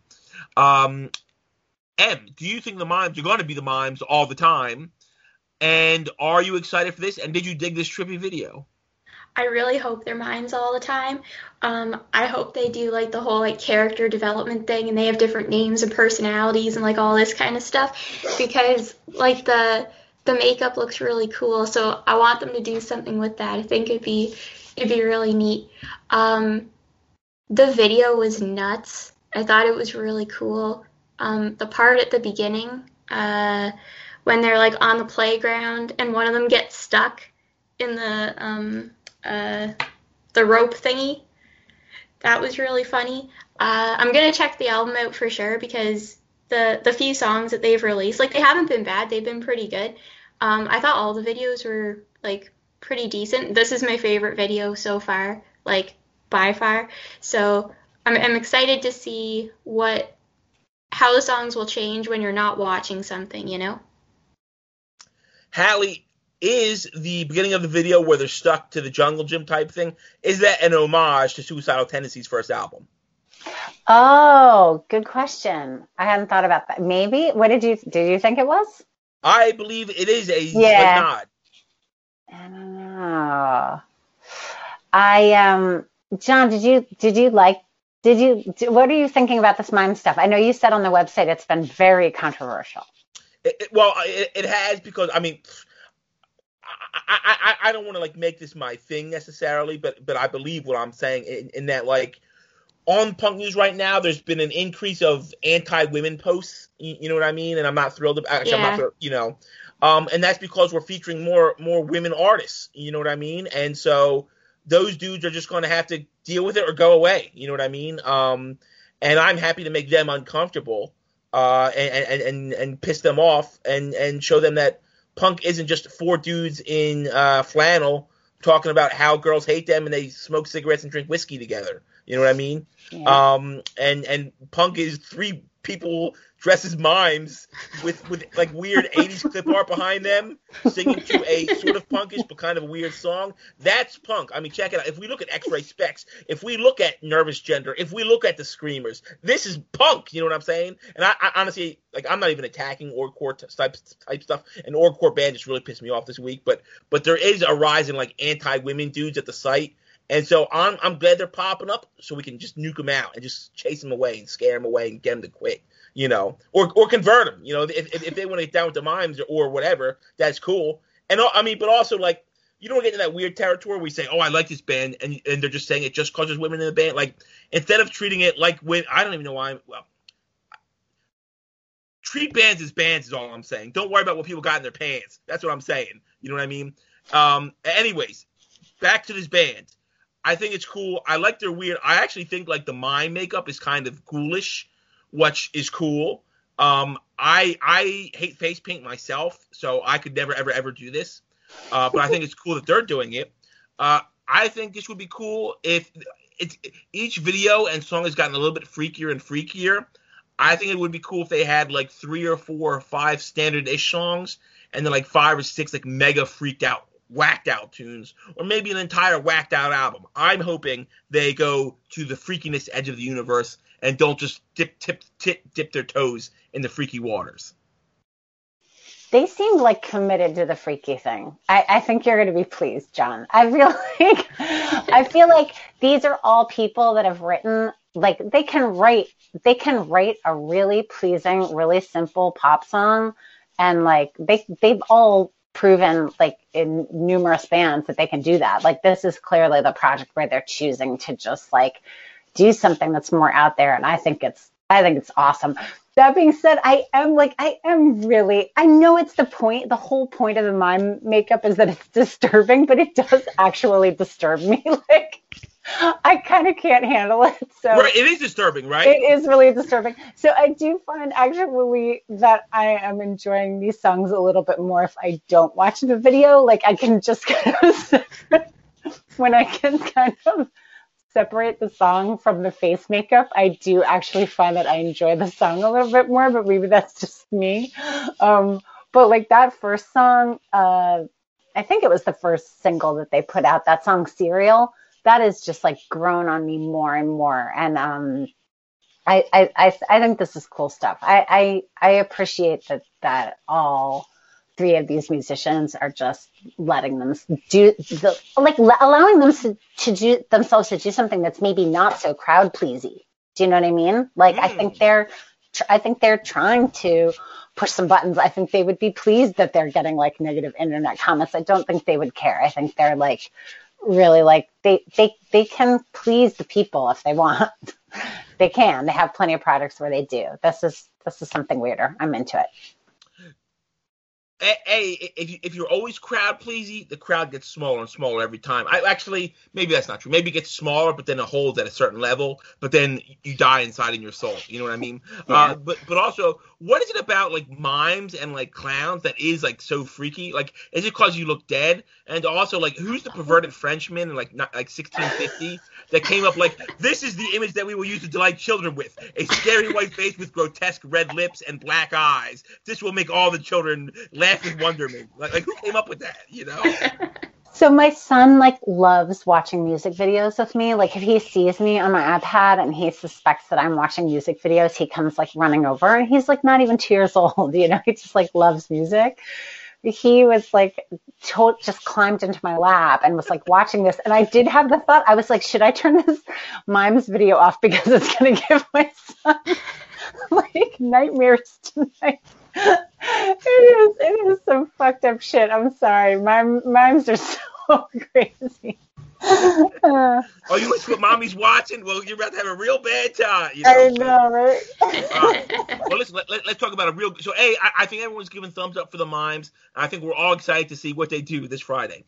A: Do you think the mimes are going to be the mimes all the time? And are you excited for this? And did you dig this trippy video?
C: I really hope they're mimes all the time. I hope they do like the whole like character development thing, and they have different names and personalities and like all this kind of stuff, because like the makeup looks really cool. So I want them to do something with that. I think it'd be really neat. The video was nuts. I thought it was really cool. The part at the beginning, when they're like on the playground and one of them gets stuck in the rope thingy, that was really funny. I'm gonna check the album out for sure, because the few songs that they've released, like, they haven't been bad. They've been pretty good. I thought all the videos were like pretty decent. This is my favorite video so far, like by far. So I'm excited to see how the songs will change when you're not watching something, you know?
A: Hallie, is the beginning of the video where they're stuck to the jungle gym type thing, is that an homage to Suicidal Tendencies' first album?
B: Oh, good question. I hadn't thought about that. Maybe. What did you think it was?
A: I believe it is a nod.
B: I don't know. John, what are you thinking about this mime stuff? I know you said on the website it's been very controversial.
A: It has, because I mean, I don't want to like make this my thing necessarily, but I believe what I'm saying in that, like, on Punk News right now, there's been an increase of anti-women posts. You know what I mean? And I'm not thrilled about. Actually, I'm not thrilled, you know. And that's because we're featuring more women artists. You know what I mean? And so those dudes are just going to have to deal with it or go away. You know what I mean? And I'm happy to make them uncomfortable and piss them off and show them that punk isn't just 4 dudes in flannel talking about how girls hate them and they smoke cigarettes and drink whiskey together. You know what I mean? Yeah. And punk is 3 people dressed as mimes with like weird 80s clip art behind them singing to a sort of punkish but kind of weird song. That's punk. I mean, check it out. If we look at X-Ray Specs, if we look at Nervous Gender, if we look at the Screamers, this is punk. You know what I'm saying? And I honestly, like, I'm not even attacking orgcore type stuff. And orgcore band just really pissed me off this week. But there is a rise in like anti-women dudes at the site. And so I'm glad they're popping up so we can just nuke them out and just chase them away and scare them away and get them to quit, you know, or convert them, you know, if they want to get down with the mimes or whatever, that's cool. And I mean, but also, like, you don't get into that weird territory where we say, oh, I like this band, and they're just saying it just because there's women in the band. Like, instead of treating it like I don't even know why. Well, treat bands as bands is all I'm saying. Don't worry about what people got in their pants. That's what I'm saying. You know what I mean? Anyways, back to this band. I think it's cool. I like their weird. I actually think like the mime makeup is kind of ghoulish, which is cool. I hate face paint myself, so I could never ever do this. But I think it's cool that they're doing it. I think this would be cool if each video and song has gotten a little bit freakier and freakier. I think it would be cool if they had like 3 or 4 or 5 standard-ish songs and then like 5 or 6 like mega freaked out, whacked out tunes, or maybe an entire whacked out album. I'm hoping they go to the freakiness edge of the universe and don't just dip their toes in the freaky waters.
B: They seemed like committed to the freaky thing. I think you're going to be pleased, John. I feel like these are all people that have written, like, they can write a really pleasing, really simple pop song, and like they've all proven, like, in numerous bands that they can do that. Like, this is clearly the project where they're choosing to just like do something that's more out there, and I think it's awesome. That being said, I know it's the whole point of the mime makeup is that it's disturbing, but it does actually disturb me. Like, I kind of can't handle it. So
A: right, it is disturbing, right?
B: It is really disturbing. So I do find actually that I am enjoying these songs a little bit more if I don't watch the video. Like, I can just kind of when I can kind of separate the song from the face makeup, I do actually find that I enjoy the song a little bit more, but maybe that's just me. But like that first song, I think it was the first single that they put out, that song Serial, that is just like grown on me more and more. And I think this is cool stuff. I appreciate that all 3 of these musicians are just letting them allowing them to do themselves to do something that's maybe not so crowd pleasy. Do you know what I mean? Like, I think they're trying to push some buttons. I think they would be pleased that they're getting like negative internet comments. I don't think they would care. I think they're like really like they can please the people if they want. They can. They have plenty of products where they do. This is something weirder. I'm into it.
A: If you're always crowd pleasing, the crowd gets smaller and smaller every time. Maybe that's not true. Maybe it gets smaller, but then it holds at a certain level. But then you die inside in your soul. You know what I mean? Yeah. But also, what is it about like mimes and like clowns that is like so freaky? Like, is it because you look dead? And also, like, who's the perverted Frenchman in like 1650 that came up like, this is the image that we will use to delight children with, a scary white face with grotesque red lips and black eyes. This will make all the children laugh with wonderment. Like who came up with that, you know?
B: So my son like loves watching music videos with me. Like, if he sees me on my iPad and he suspects that I'm watching music videos, he comes like running over, and he's like not even 2 years old, you know, he just like loves music. He was like just climbed into my lap and was like watching this, and I did have the thought, I was like, should I turn this mimes video off because it's going to give my son like nightmares tonight? It is some fucked up shit. I'm sorry. Mimes are so crazy.
A: Oh, you wish what mommy's watching? Well, you're about to have a real bad time. You know?
B: I know, right?
A: Well, listen, let's talk about a real. So, I think everyone's giving thumbs up for the mimes. I think we're all excited to see what they do this Friday.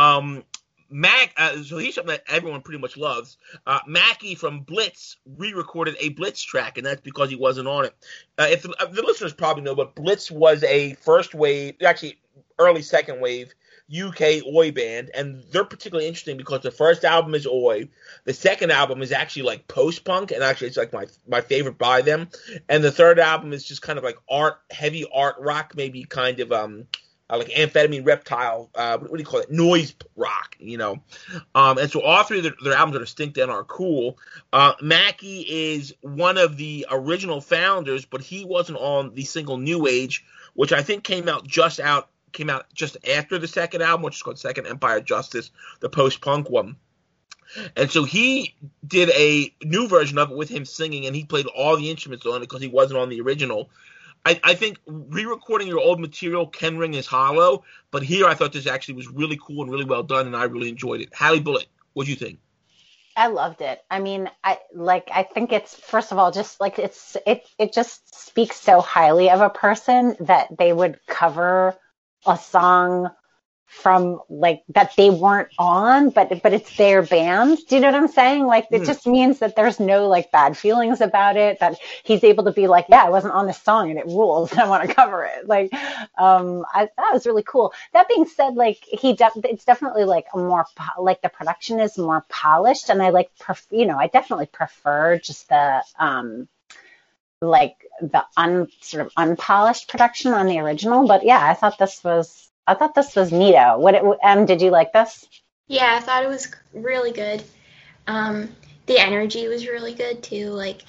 A: So he's something that everyone pretty much loves. Mackie from Blitz re-recorded a Blitz track, and that's because he wasn't on it. If the listeners probably know, but Blitz was a first wave, actually early second wave UK oi band, and they're particularly interesting because the first album is oi, the second album is actually like post-punk, and actually it's like my favorite by them, and the third album is just kind of like heavy art rock, maybe kind of like Amphetamine Reptile, what do you call it, noise rock, and so all three of their albums that are distinct and are cool. Mackie is one of the original founders, but he wasn't on the single New Age, which I think came out just after the second album, which is called Second Empire Justice, the post-punk one. And so he did a new version of it with him singing, and he played all the instruments on it because he wasn't on the original. I think re-recording your old material can ring as hollow, but here I thought this actually was really cool and really well done, and I really enjoyed it. Hallie Bullitt, what do you think?
B: I loved it. I mean, I think it's, first of all, just like it just speaks so highly of a person that they would cover a song from like that they weren't on, but it's their band. Do you know what I'm saying? Like it just means that there's no like bad feelings about it, that he's able to be like, yeah, I wasn't on this song and it rules and I want to cover it. Like, that was really cool. That being said, like it's definitely like a more, like the production is more polished, and I like, I definitely prefer just the, like the sort of unpolished production on the original. But yeah, I thought this was neato. Did you like this?
C: Yeah, I thought it was really good. The energy was really good too. Like,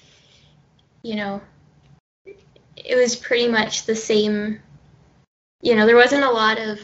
C: it was pretty much the same. There wasn't a lot of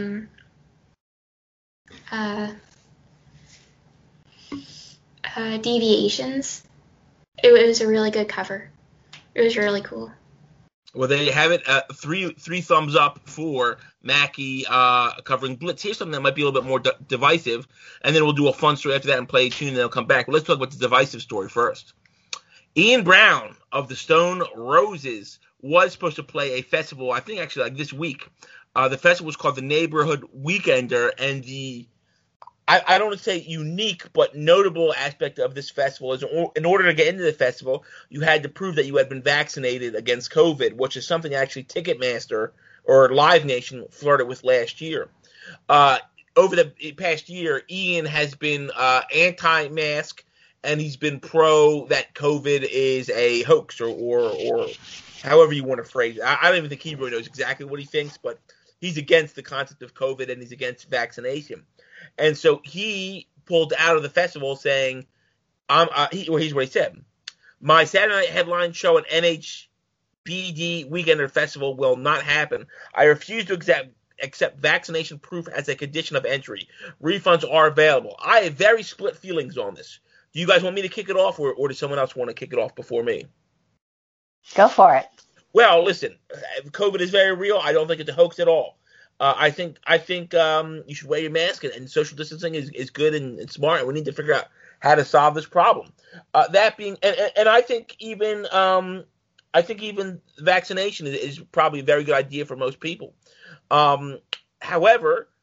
C: deviations. It was a really good cover. It was really cool.
A: Well, there you have it. Three thumbs up for Mackie covering Blitz. Here's something that might be a little bit more divisive, and then we'll do a fun story after that and play a tune, and then I'll come back. But let's talk about the divisive story first. Ian Brown of the Stone Roses was supposed to play a festival, I think actually like this week. The festival was called the Neighborhood Weekender, and I don't want to say unique, but notable aspect of this festival is in order to get into the festival, you had to prove that you had been vaccinated against COVID, which is something actually Ticketmaster or Live Nation flirted with last year. Over the past year, Ian has been anti-mask, and he's been pro that COVID is a hoax or however you want to phrase it. I don't even think he really knows exactly what he thinks, but he's against the concept of COVID and he's against vaccination. And so he pulled out of the festival saying, here's what he said. My Saturday night headline show at NHBD Weekender Festival will not happen. I refuse to accept vaccination proof as a condition of entry. Refunds are available. I have very split feelings on this. Do you guys want me to kick it off, or does someone else want to kick it off before me?
B: Go for it.
A: Well, listen, COVID is very real. I don't think it's a hoax at all. I think you should wear your mask, and social distancing is good and smart, and we need to figure out how to solve this problem. That being, and I think even vaccination is probably a very good idea for most people. However,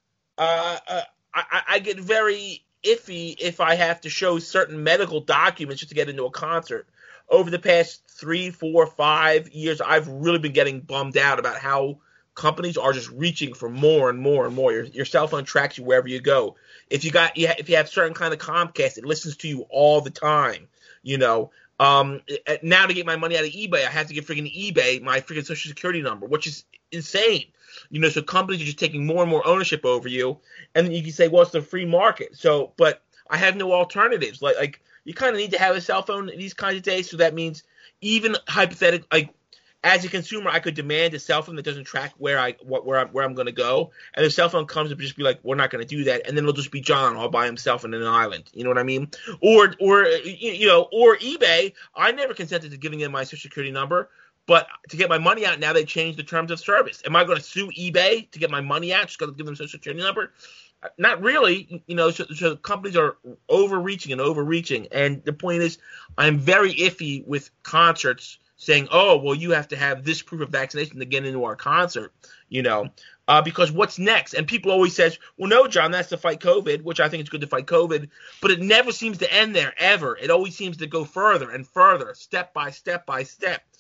A: I get very iffy if I have to show certain medical documents just to get into a concert. Over the past 3, 4, 5 years, I've really been getting bummed out about how companies are just reaching for more and more and more. Your cell phone tracks you wherever you go. If you have certain kind of Comcast, it listens to you all the time. Now to get my money out of eBay, I have to give freaking eBay my freaking social security number, which is insane. So companies are just taking more and more ownership over you, and then you can say, well, it's the free market. So, but I have no alternatives. Like you kind of need to have a cell phone these kinds of days. So that means even hypothetically, like, as a consumer, I could demand a cell phone that doesn't track where I'm going to go, and the cell phone comes and just be like, we're not going to do that, and then it'll just be John all by himself in an island. You know what I mean? Or eBay. I never consented to giving them my social security number, but to get my money out now, they changed the terms of service. Am I going to sue eBay to get my money out? Just going to give them social security number? Not really. So companies are overreaching, and the point is, I'm very iffy with concerts saying, oh, well, you have to have this proof of vaccination to get into our concert, because what's next? And people always says, well, no, John, that's to fight COVID, which I think it's good to fight COVID, but it never seems to end there, ever. It always seems to go further and further, step by step by step.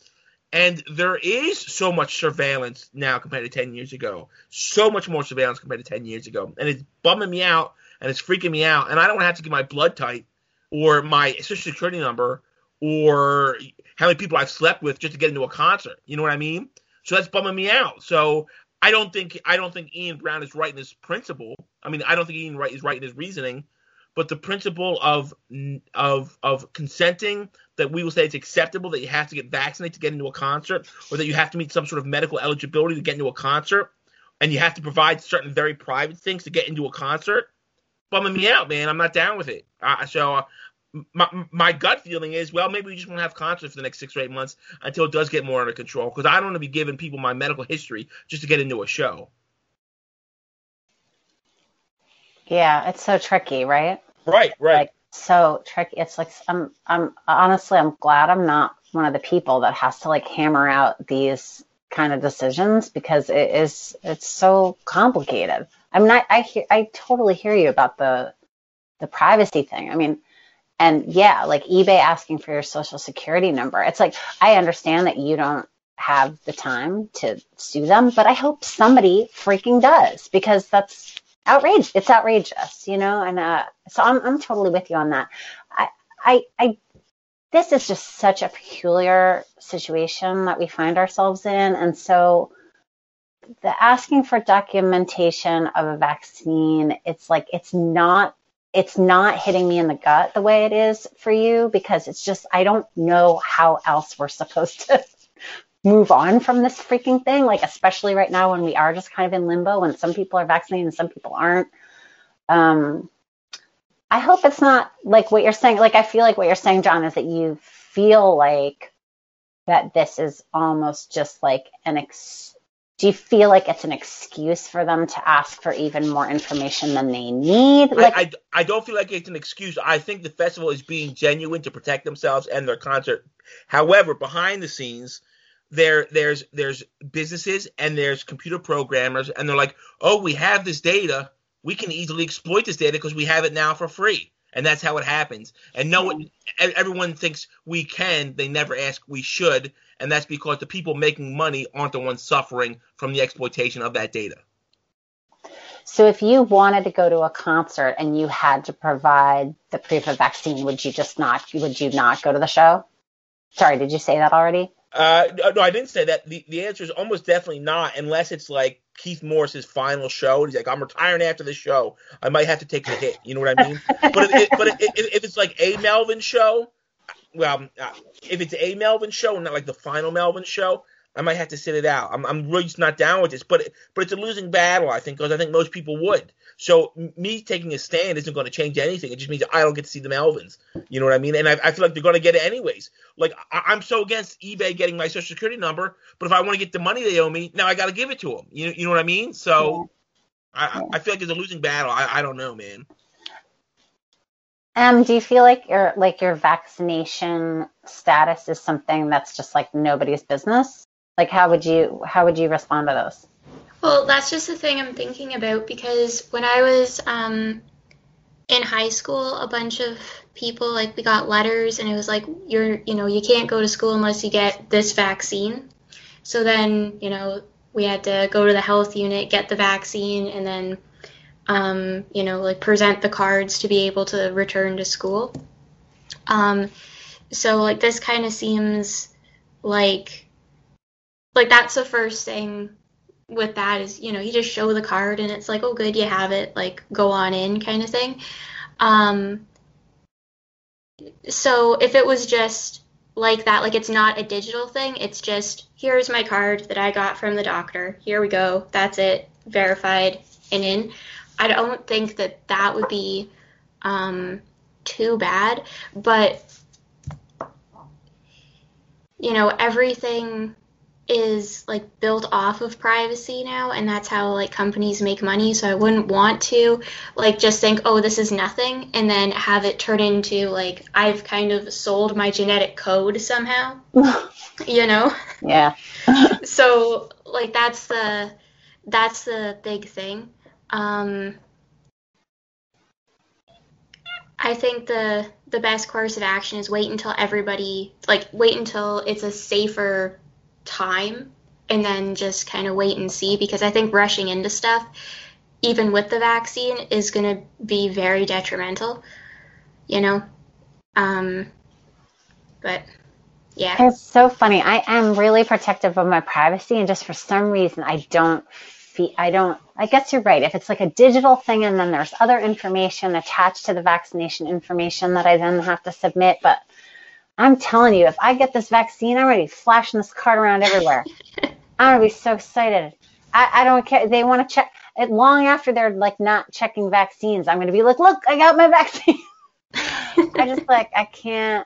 A: And there is so much surveillance now compared to 10 years ago. So much more surveillance compared to 10 years ago. And it's bumming me out, and it's freaking me out. And I don't want to have to give my blood type or my social security number or how many people I've slept with just to get into a concert. You know what I mean? So that's bumming me out. So I don't think Ian Brown is right in his principle. I mean, I don't think Ian is right in his reasoning. But the principle of consenting, that we will say it's acceptable that you have to get vaccinated to get into a concert, or that you have to meet some sort of medical eligibility to get into a concert, and you have to provide certain very private things to get into a concert, bumming me out, man. I'm not down with it. So my gut feeling is, well, maybe we just won't have concerts for the next 6 or 8 months until it does get more under control, because I don't want to be giving people my medical history just to get into a show.
B: Yeah, it's so tricky, right?
A: Right.
B: Like, so tricky. It's like I'm honestly, I'm glad I'm not one of the people that has to like hammer out these kind of decisions, because it's so complicated. I mean, I totally hear you about the privacy thing. I mean, and yeah, like eBay asking for your social security number. It's like, I understand that you don't have the time to sue them, but I hope somebody freaking does, because that's outrageous. It's outrageous, you know. And so I'm totally with you on that. I this is just such a peculiar situation that we find ourselves in, and so the asking for documentation of a vaccine, it's like it's not hitting me in the gut the way it is for you, because it's just, I don't know how else we're supposed to move on from this freaking thing, like especially right now when we are just kind of in limbo, when some people are vaccinated and some people aren't. I hope it's not like what you're saying. Like, I feel like what you're saying, John, is that you feel like that this is almost just like do you feel like it's an excuse for them to ask for even more information than they need? Like,
A: I don't feel like it's an excuse. I think the festival is being genuine to protect themselves and their concert. However, behind the scenes, there's businesses and there's computer programmers, and they're like, oh, we have this data, we can easily exploit this data because we have it now for free, and that's how it happens. And everyone thinks we can, they never ask we should, and that's because the people making money aren't the ones suffering from the exploitation of that data.
B: So if you wanted to go to a concert and you had to provide the proof of vaccine, would you not go to the show? Sorry, did you say that already?
A: No, I didn't say that. The answer is almost definitely not, unless it's like Keith Morris's final show. He's like, I'm retiring after this show. I might have to take the hit. You know what I mean? But if it's like a Melvin show, well, if it's a Melvin show and not like the final Melvin show, I might have to sit it out. I'm really just not down with this. But it's a losing battle, I think, because I think most people would. So me taking a stand isn't going to change anything. It just means I don't get to see the Melvins. You know what I mean? And I feel like they're going to get it anyways. Like, I'm so against eBay getting my social security number, but if I want to get the money they owe me, now I got to give it to them. You know what I mean? So yeah. I feel like it's a losing battle. I don't know, man.
B: Do you feel like your vaccination status is something that's just like nobody's business? Like, how would you respond to those?
C: Well, that's just the thing I'm thinking about, because when I was in high school, a bunch of people, like, we got letters, and it was like, you can't go to school unless you get this vaccine. So then, we had to go to the health unit, get the vaccine, and then, present the cards to be able to return to school. So, like, this kind of seems like that's the first thing with that is, you just show the card and it's like, oh, good, you have it, like, go on in kind of thing. So if it was just like that, like, it's not a digital thing, it's just, here's my card that I got from the doctor, here we go, that's it, verified and in, I don't think that would be too bad, but, everything is like built off of privacy now, and that's how like companies make money. So I wouldn't want to like just think, oh, this is nothing, and then have it turn into like I've kind of sold my genetic code somehow.
B: Yeah.
C: So like that's the big thing. I think the best course of action is wait until it's a safer time and then just kind of wait and see, because I think rushing into stuff, even with the vaccine, is going to be very detrimental, you know? But yeah.
B: It's so funny. I am really protective of my privacy, and just for some reason, I guess you're right. If it's like a digital thing and then there's other information attached to the vaccination information that I then have to submit, but I'm telling you, if I get this vaccine, I'm going to be flashing this card around everywhere. I'm going to be so excited. I don't care. They want to check it long after they're like not checking vaccines. I'm going to be like, look, I got my vaccine. I just like, I can't,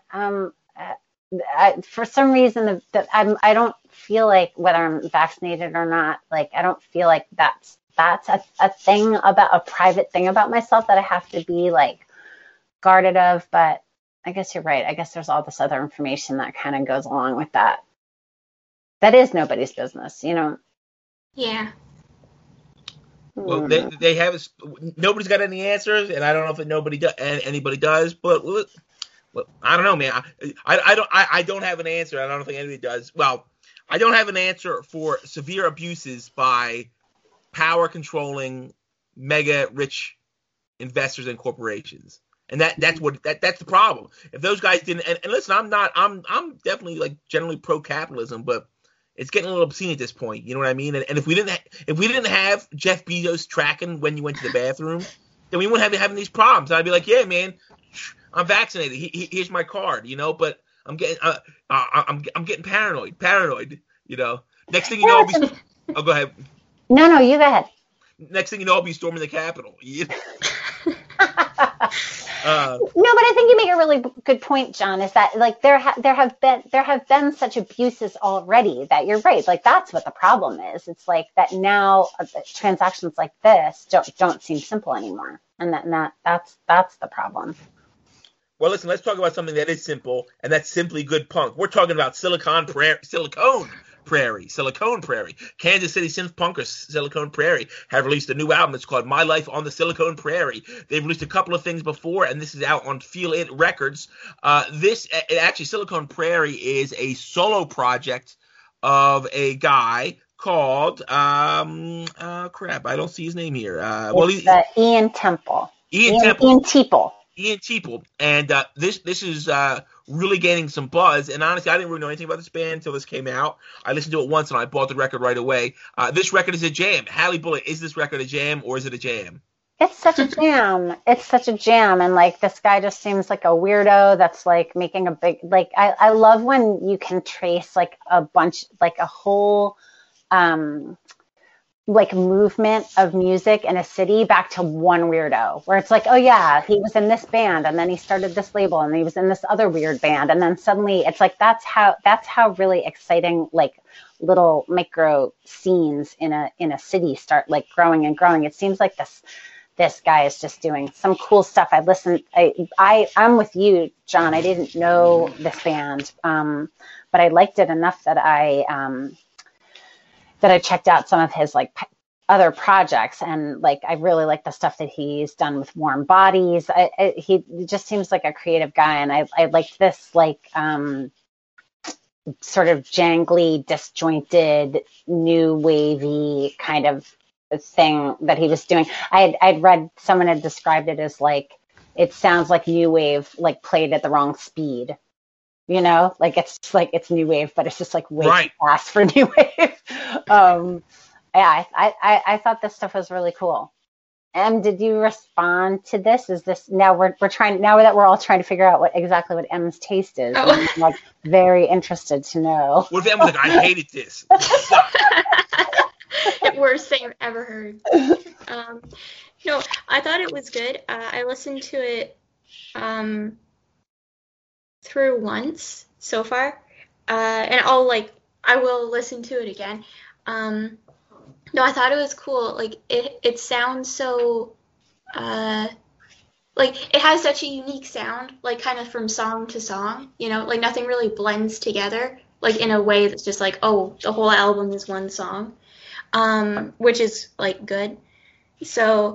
B: for some reason I don't feel like whether I'm vaccinated or not, like, I don't feel like that's a thing about a private thing about myself that I have to be like guarded of. But I guess you're right. I guess there's all this other information that kind of goes along with that. That is nobody's business, you know?
C: Yeah.
A: Well, they have nobody's got any answers, and I don't know if anybody does, but well, I don't know, man. I don't have an answer. I don't think anybody does. Well, I don't have an answer for severe abuses by power controlling mega rich investors and corporations. And that's the problem. If those guys didn't, and listen, I'm definitely like generally pro capitalism, but it's getting a little obscene at this point. You know what I mean? And if we didn't have Jeff Bezos tracking when you went to the bathroom, then we wouldn't have having these problems. And I'd be like, yeah, man, I'm vaccinated. Here's my card, you know. But I'm getting paranoid. You know. Next thing you know, go ahead.
B: No, you go ahead.
A: Next thing you know, I'll be storming the Capitol.
B: No, but I think you make a really good point, John, is that like there have been such abuses already that you're right. Like that's what the problem is. It's like that now transactions like this don't seem simple anymore. And that's the problem.
A: Well, listen, let's talk about something that is simple, and that's simply good punk. We're talking about Silicon Prairie. Kansas City synth punkers Silicon Prairie have released a new album. It's called My Life on the Silicon Prairie. They've released a couple of things before, and this is out on Feel It Records. Actually, Silicon Prairie is a solo project of a guy called I don't see his name here.
B: Ian Temple.
A: Ian Teeple. And this is really gaining some buzz. And honestly, I didn't really know anything about this band until this came out. I listened to it once and I bought the record right away. This record is a jam. Hallie Bullet, is this record a jam or is it a jam?
B: It's such a jam. And like this guy just seems like a weirdo that's like making a big, like, I love when you can trace like a bunch, like a whole, like movement of music in a city back to one weirdo, where it's like, oh yeah, he was in this band and then he started this label and he was in this other weird band, and then suddenly it's like that's how really exciting like little micro scenes in a city start like growing and growing. It seems like this guy is just doing some cool stuff. I'm with you, John. I didn't know this band, but I liked it enough that I checked out some of his like other projects, and like I really like the stuff that he's done with Warm Bodies. He just seems like a creative guy, and I liked this like sort of jangly, disjointed, new wavy kind of thing that he was doing. I'd read someone had described it as like it sounds like new wave like played at the wrong speed. You know, like it's just like it's new wave, but it's just like way too fast for new wave. I thought this stuff was really cool. Did you respond to this? Is this now we're trying now that we're all trying to figure out exactly what M's taste is?
C: Oh.
B: I'm like very interested to know.
A: What if M was like, I hated this?
C: Worst thing I've ever heard. No, I thought it was good. I listened to it through once so far, and I will listen to it again. No, I thought it was cool. Like it sounds so like it has such a unique sound, like kind of from song to song, you know, like nothing really blends together like in a way that's just like, oh, the whole album is one song, which is like good. So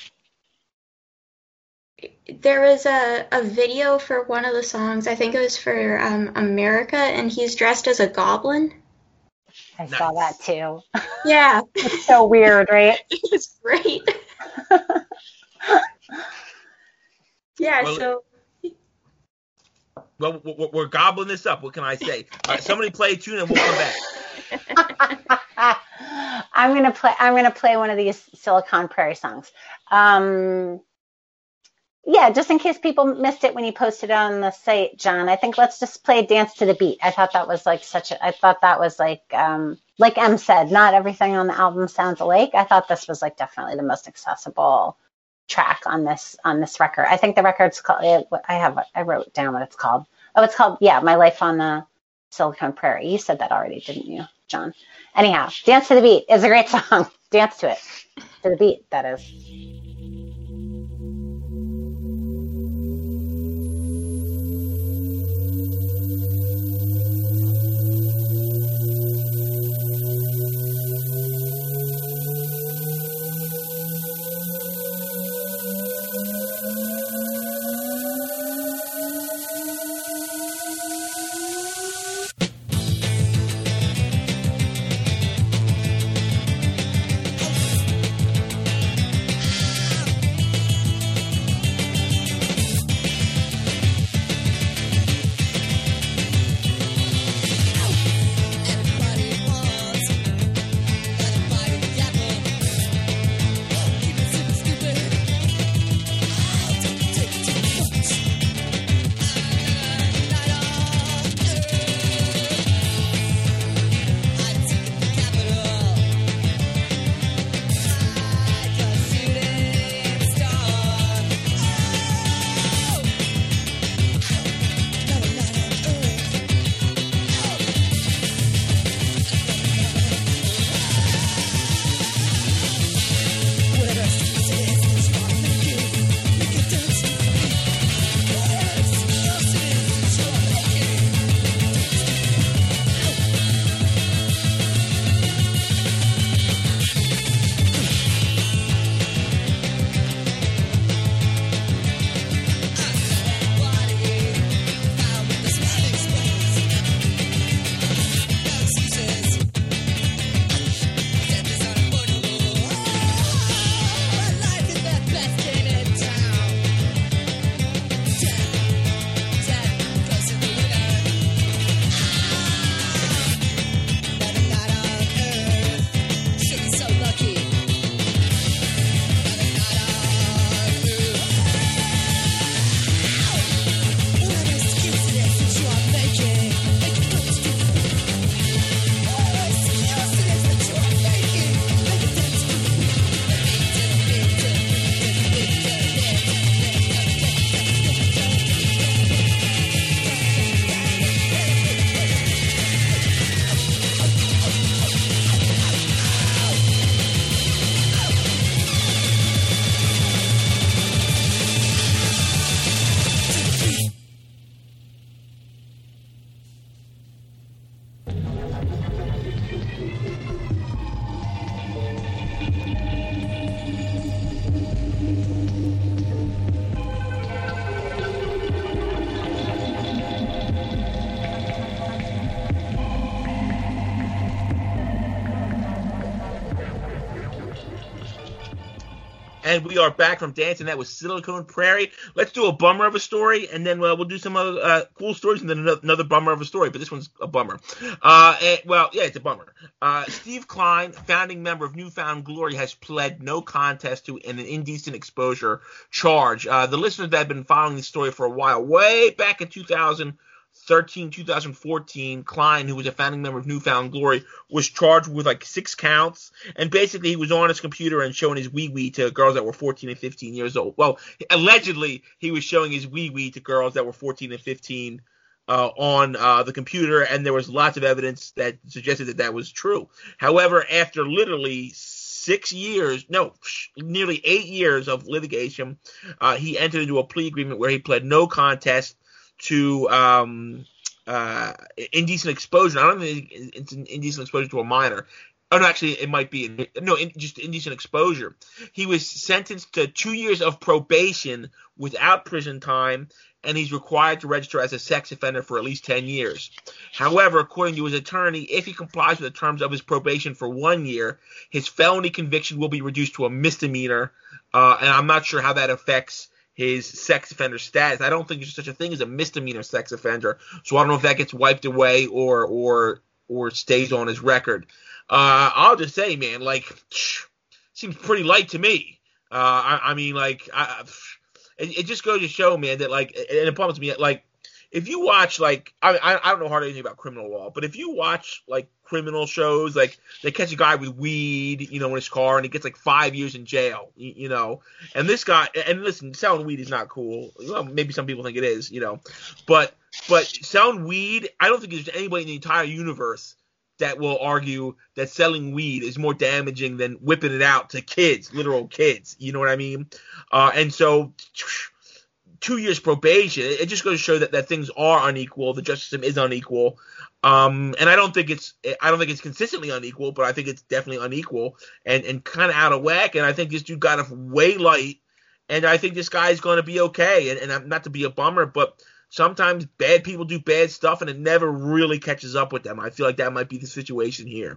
C: there was a video for one of the songs, I think it was for America, and he's dressed as a goblin.
B: I saw that too.
C: Yeah,
B: It's so weird, right?
C: it was great. Yeah,
A: Well,
C: so
A: Well, we're gobbling this up. What can I say? All right, somebody play a tune and we'll come back.
B: I'm gonna play one of these Silicon Prairie songs. Yeah, just in case people missed it when you posted it on the site, John. I think let's just play "Dance to the Beat." I thought that was like like Em said, not everything on the album sounds alike. I thought this was like definitely the most accessible track on this record. I think the record's called. I wrote down what it's called. Oh, it's called "My Life on the Silicon Prairie." You said that already, didn't you, John? Anyhow, "Dance to the Beat" is a great song. Dance to it, to the beat. That is.
A: And we are back from dancing. That was Silicon Prairie. Let's do a bummer of a story, and then we'll do some other cool stories, and then another bummer of a story. But this one's a bummer. It's a bummer. Steve Klein, founding member of New Found Glory, has pled no contest to an indecent exposure charge. The listeners that have been following this story for a while, way back in 2014, Klein, who was a founding member of New Found Glory, was charged with like 6 counts. And basically, he was on his computer and showing his wee-wee to girls that were 14 and 15 years old. Well, allegedly, he was showing his wee-wee to girls that were 14 and 15 on the computer, and there was lots of evidence that suggested that was true. However, after literally nearly 8 years of litigation, he entered into a plea agreement where he pled no contest to indecent exposure. I don't think it's an indecent exposure to a minor. Oh, no, actually, it might be just indecent exposure. He was sentenced to 2 years of probation without prison time, and he's required to register as a sex offender for at least 10 years. However, according to his attorney, if he complies with the terms of his probation for 1 year, his felony conviction will be reduced to a misdemeanor, and I'm not sure how that affects his sex offender status. I don't think there's such a thing as a misdemeanor sex offender, so I don't know if that gets wiped away or stays on his record. I'll just say, man, like, seems pretty light to me. I mean, like, it just goes to show, man, that, like, and it bums me, like, if you watch, like, I don't know hardly anything about criminal law, but if you watch, like, criminal shows, like, they catch a guy with weed, in his car, and he gets, like, 5 years in jail, and this guy, and listen, selling weed is not cool. Well, maybe some people think it is, but selling weed, I don't think there's anybody in the entire universe that will argue that selling weed is more damaging than whipping it out to kids, literal kids. You know what I mean? And so 2 years probation, it just goes to show that things are unequal. The justice system is unequal. And I don't think it's consistently unequal, but I think it's definitely unequal and kind of out of whack. And I think this dude got off way light, and I think this guy's going to be okay. And not to be a bummer, but sometimes bad people do bad stuff and it never really catches up with them. I feel like that might be the situation here.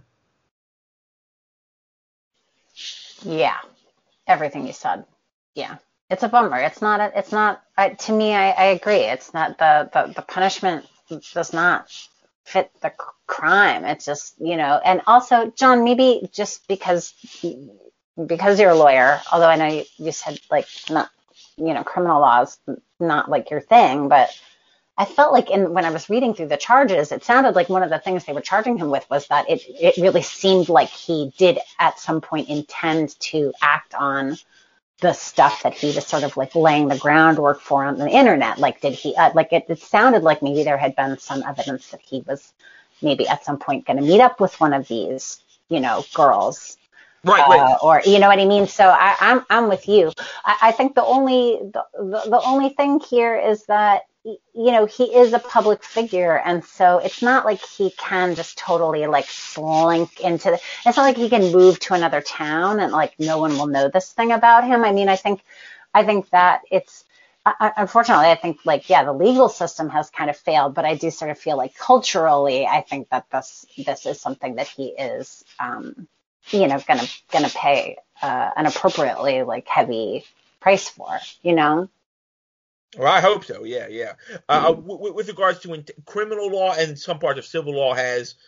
B: Yeah, everything you said. Yeah, it's a bummer. It's not. To me, I agree. It's not the punishment does not fit the crime. It's just And also, John, maybe just because you're a lawyer, although I know you said like not criminal laws not like your thing, but I felt like when I was reading through the charges, it sounded like one of the things they were charging him with was that it really seemed like he did at some point intend to act on the stuff that he was sort of like laying the groundwork for on the internet. Like, did he, it sounded like maybe there had been some evidence that he was maybe at some point going to meet up with one of these, girls.
A: Right.
B: Or you know what I mean. So I'm with you. I think the only thing here is that he is a public figure, and so it's not like he can just totally like slink into it's not like he can move to another town and like no one will know this thing about him. I mean, I think that it's unfortunately, I think like the legal system has kind of failed, but I do sort of feel like culturally, I think that this is something that he is gonna pay an appropriately like heavy price for, Well,
A: I hope so. Yeah. With regards to criminal law and some parts of civil law has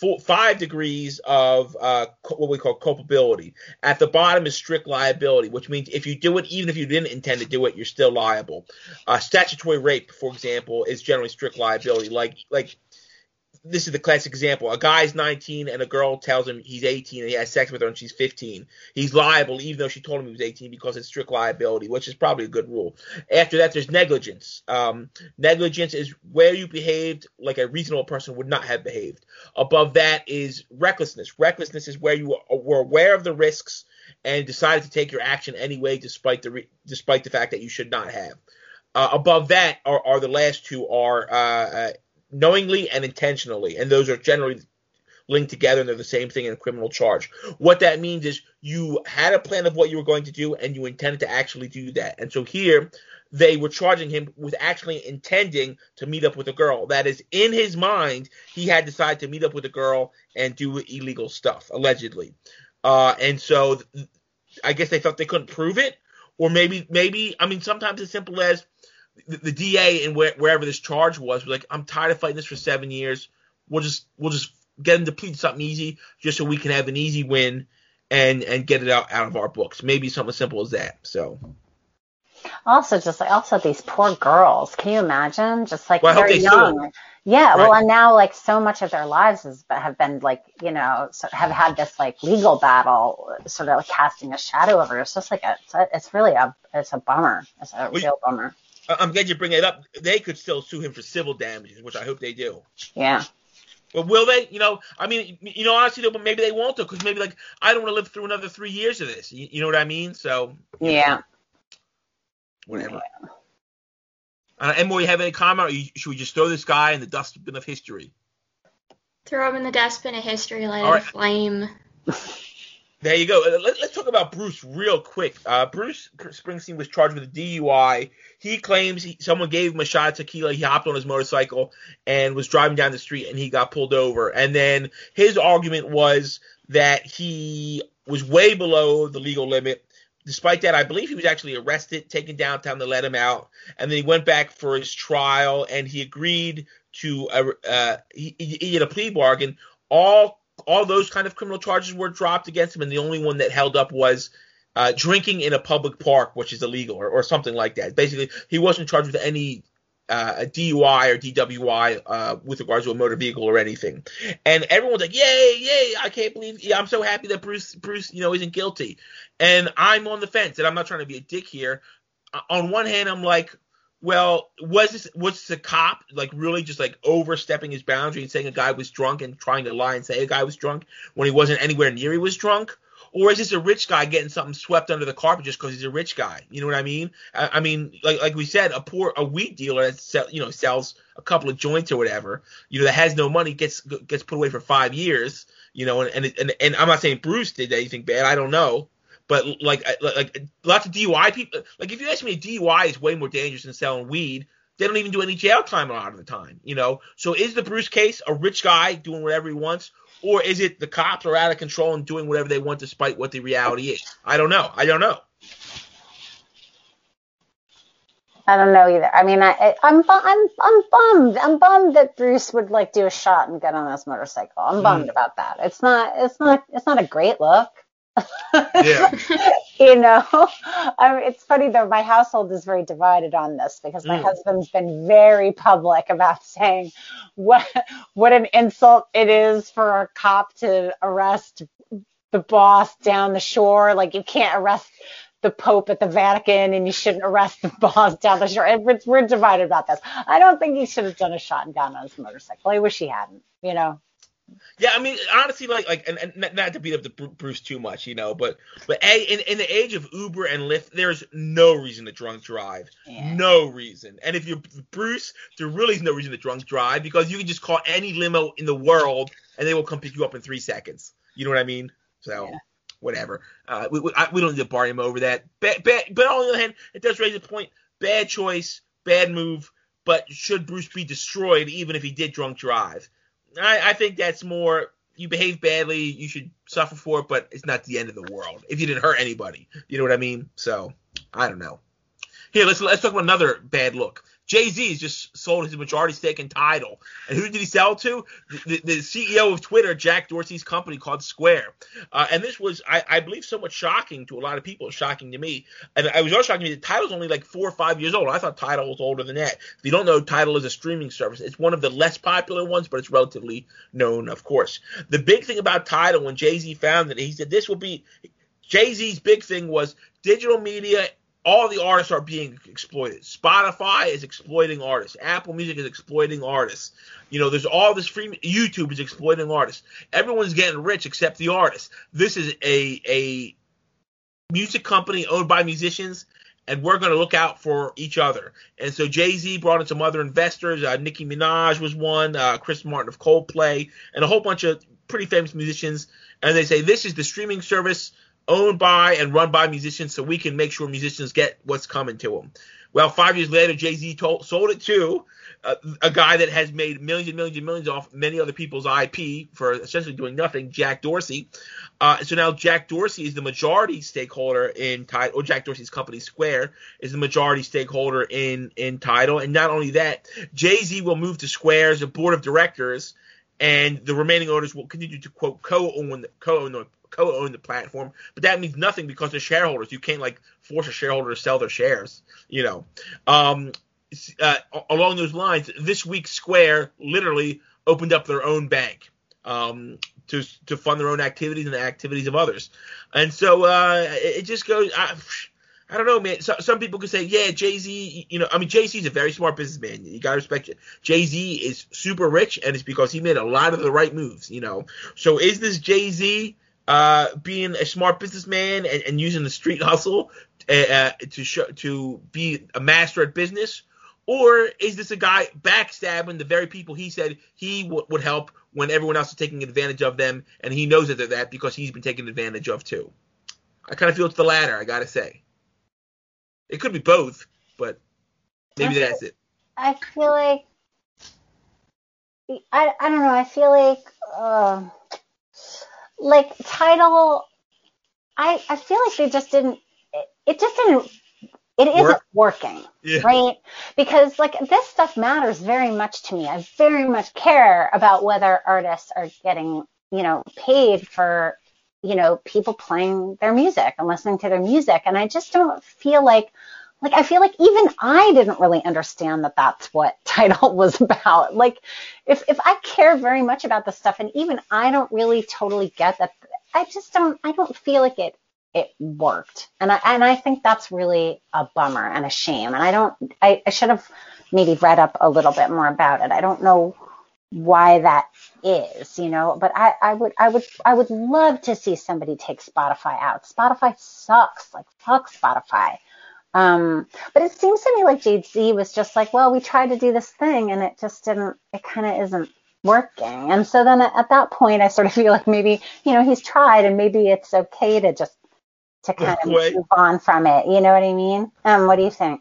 A: 5 degrees of what we call culpability. At the bottom is strict liability, which means if you do it, even if you didn't intend to do it, you're still liable. Statutory rape, for example, is generally strict liability. Like this is the classic example. A guy's 19 and a girl tells him he's 18 and he has sex with her and she's 15. He's liable even though she told him he was 18 because it's strict liability, which is probably a good rule. After that, there's negligence. Negligence is where you behaved like a reasonable person would not have behaved. Above that is recklessness. Recklessness is where you were aware of the risks and decided to take your action anyway despite the fact that you should not have. Above that are the last two are knowingly and intentionally, and those are generally linked together and they're the same thing in a criminal charge. What that means is you had a plan of what you were going to do and you intended to actually do that. And so here they were charging him with actually intending to meet up with a girl. That is, in his mind, he had decided to meet up with a girl and do illegal stuff, allegedly. And so I guess they felt they couldn't prove it, or maybe I mean, sometimes as simple as the DA and wherever this charge was like, I'm tired of fighting this for 7 years. We'll just get him to plead something easy just so we can have an easy win and get it out of our books. Maybe something as simple as that. So
B: also these poor girls. Can you imagine? Just like
A: they're
B: young. Yeah.
A: Right.
B: Well, and now like so much of their lives have been like, have had this like legal battle sort of like casting a shadow over it. It's just like it's really a bummer. It's a real bummer.
A: I'm glad you bring it up. They could still sue him for civil damages, which I hope they do.
B: Yeah.
A: But will they? I mean, honestly, though, but maybe they won't, though, because maybe, like, I don't want to live through another 3 years of this. You know what I mean? So.
B: Yeah.
A: Whatever. Yeah. Emily, you have any comment, or should we just throw this guy in the dustbin of history?
C: Throw him in the dustbin of history, light a flame.
A: There you go. Let's talk about Bruce real quick. Bruce Springsteen was charged with a DUI. He claims someone gave him a shot of tequila. He hopped on his motorcycle and was driving down the street, and he got pulled over. And then his argument was that he was way below the legal limit. Despite that, I believe he was actually arrested, taken downtown to let him out, and then he went back for his trial, and he agreed to he did a plea bargain. All those kind of criminal charges were dropped against him, and the only one that held up was drinking in a public park, which is illegal, or something like that. Basically, he wasn't charged with any DUI or DWI with regards to a motor vehicle or anything. And everyone's like, yay, I can't believe, I'm so happy that Bruce, isn't guilty. And I'm on the fence, and I'm not trying to be a dick here. On one hand, I'm like, well, was this a cop like really just like overstepping his boundary and saying a guy was drunk and trying to lie and say a guy was drunk when he wasn't anywhere near he was drunk? Or is this a rich guy getting something swept under the carpet just because he's a rich guy? You know what I mean? I mean, like we said, a weed dealer that sells a couple of joints or whatever, that has no money gets put away for 5 years. And I'm not saying Bruce did anything bad. I don't know. But like lots of DUI people, like if you ask me, a DUI is way more dangerous than selling weed. They don't even do any jail time a lot of the time, So is the Bruce case a rich guy doing whatever he wants, or is it the cops are out of control and doing whatever they want despite what the reality is? I don't know.
B: I don't know either. I mean, I'm bummed. I'm bummed that Bruce would like do a shot and get on his motorcycle. I'm bummed about that. It's not a great look.
A: Yeah.
B: It's funny though. My household is very divided on this because my husband's been very public about saying what an insult it is for a cop to arrest the boss down the shore. Like you can't arrest the Pope at the Vatican and you shouldn't arrest the boss down the shore. And we're divided about this. I don't think he should have done a shot and gotten on his motorcycle. I wish he hadn't.
A: Yeah, I mean, honestly, and not to beat up the Bruce too much, but in the age of Uber and Lyft, there's no reason to drunk drive, no reason. And if you're Bruce, there really is no reason to drunk drive because you can just call any limo in the world and they will come pick you up in 3 seconds. You know what I mean? So whatever. We don't need to bar him over that. But on the other hand, it does raise a point. Bad choice, bad move. But should Bruce be destroyed even if he did drunk drive? I think that's more, you behave badly, you should suffer for it, but it's not the end of the world if you didn't hurt anybody. You know what I mean? So, I don't know. Here, let's talk about another bad look. Jay-Z has just sold his majority stake in Tidal. And who did he sell to? The CEO of Twitter, Jack Dorsey's company called Square. And this was, I believe, somewhat shocking to a lot of people. Shocking to me. And it was also shocking to me that Tidal's only like 4 or 5 years old. I thought Tidal was older than that. If you don't know, Tidal is a streaming service. It's one of the less popular ones, but it's relatively known, of course. The big thing about Tidal, when Jay-Z founded it, he said this will be – Jay-Z's big thing was digital media. All the artists are being exploited. Spotify is exploiting artists. Apple Music is exploiting artists. There's all this free. YouTube is exploiting artists. Everyone's getting rich except the artists. This is a music company owned by musicians, and we're going to look out for each other. And so Jay-Z brought in some other investors. Nicki Minaj was one, Chris Martin of Coldplay, and a whole bunch of pretty famous musicians. And they say this is the streaming service owned by and run by musicians so we can make sure musicians get what's coming to them. Well, 5 years later, Jay-Z sold it to a guy that has made millions and millions and millions off many other people's IP for essentially doing nothing, Jack Dorsey. So now Jack Dorsey is the majority stakeholder in Tidal, or Jack Dorsey's company Square is the majority stakeholder in Tidal. And not only that, Jay-Z will move to Square as a board of directors, and the remaining owners will continue to, quote, co-own the platform, but that means nothing because they're shareholders. You can't force a shareholder to sell their shares, along those lines, this week Square literally opened up their own bank to fund their own activities and the activities of others. And so it just goes, I don't know, man. So, some people could say, yeah, Jay-Z, Jay-Z's a very smart businessman. You got to respect it. Jay-Z is super rich, and it's because he made a lot of the right moves, So is this Jay-Z being a smart businessman and using the street hustle to be a master at business? Or is this a guy backstabbing the very people he said he would help when everyone else is taking advantage of them, and he knows that they're that because he's been taken advantage of too. I kind of feel it's the latter, I gotta say. It could be both, but maybe that's it.
B: I feel like I don't know. I feel like Tidal. I feel like they just didn't. It just didn't. It isn't working,
A: Yeah.
B: right? Because like this stuff matters very much to me. I very much care about whether artists are getting, paid for, people playing their music and listening to their music. And I just don't feel like I feel like even I didn't really understand that that's what Tidal was about. Like if I care very much about this stuff and even I don't really totally get that, I don't feel like it worked. And I think that's really a bummer and a shame. And I should have maybe read up a little bit more about it. I don't know why that is, but I would love to see somebody take Spotify out. Spotify sucks. Like fuck Spotify. But it seems to me like Jay-Z was just like, well, we tried to do this thing and it kind of isn't working. And so then at that point, I sort of feel like maybe, he's tried and maybe it's okay to just to kind of move on from it. You know what I mean? What do you think?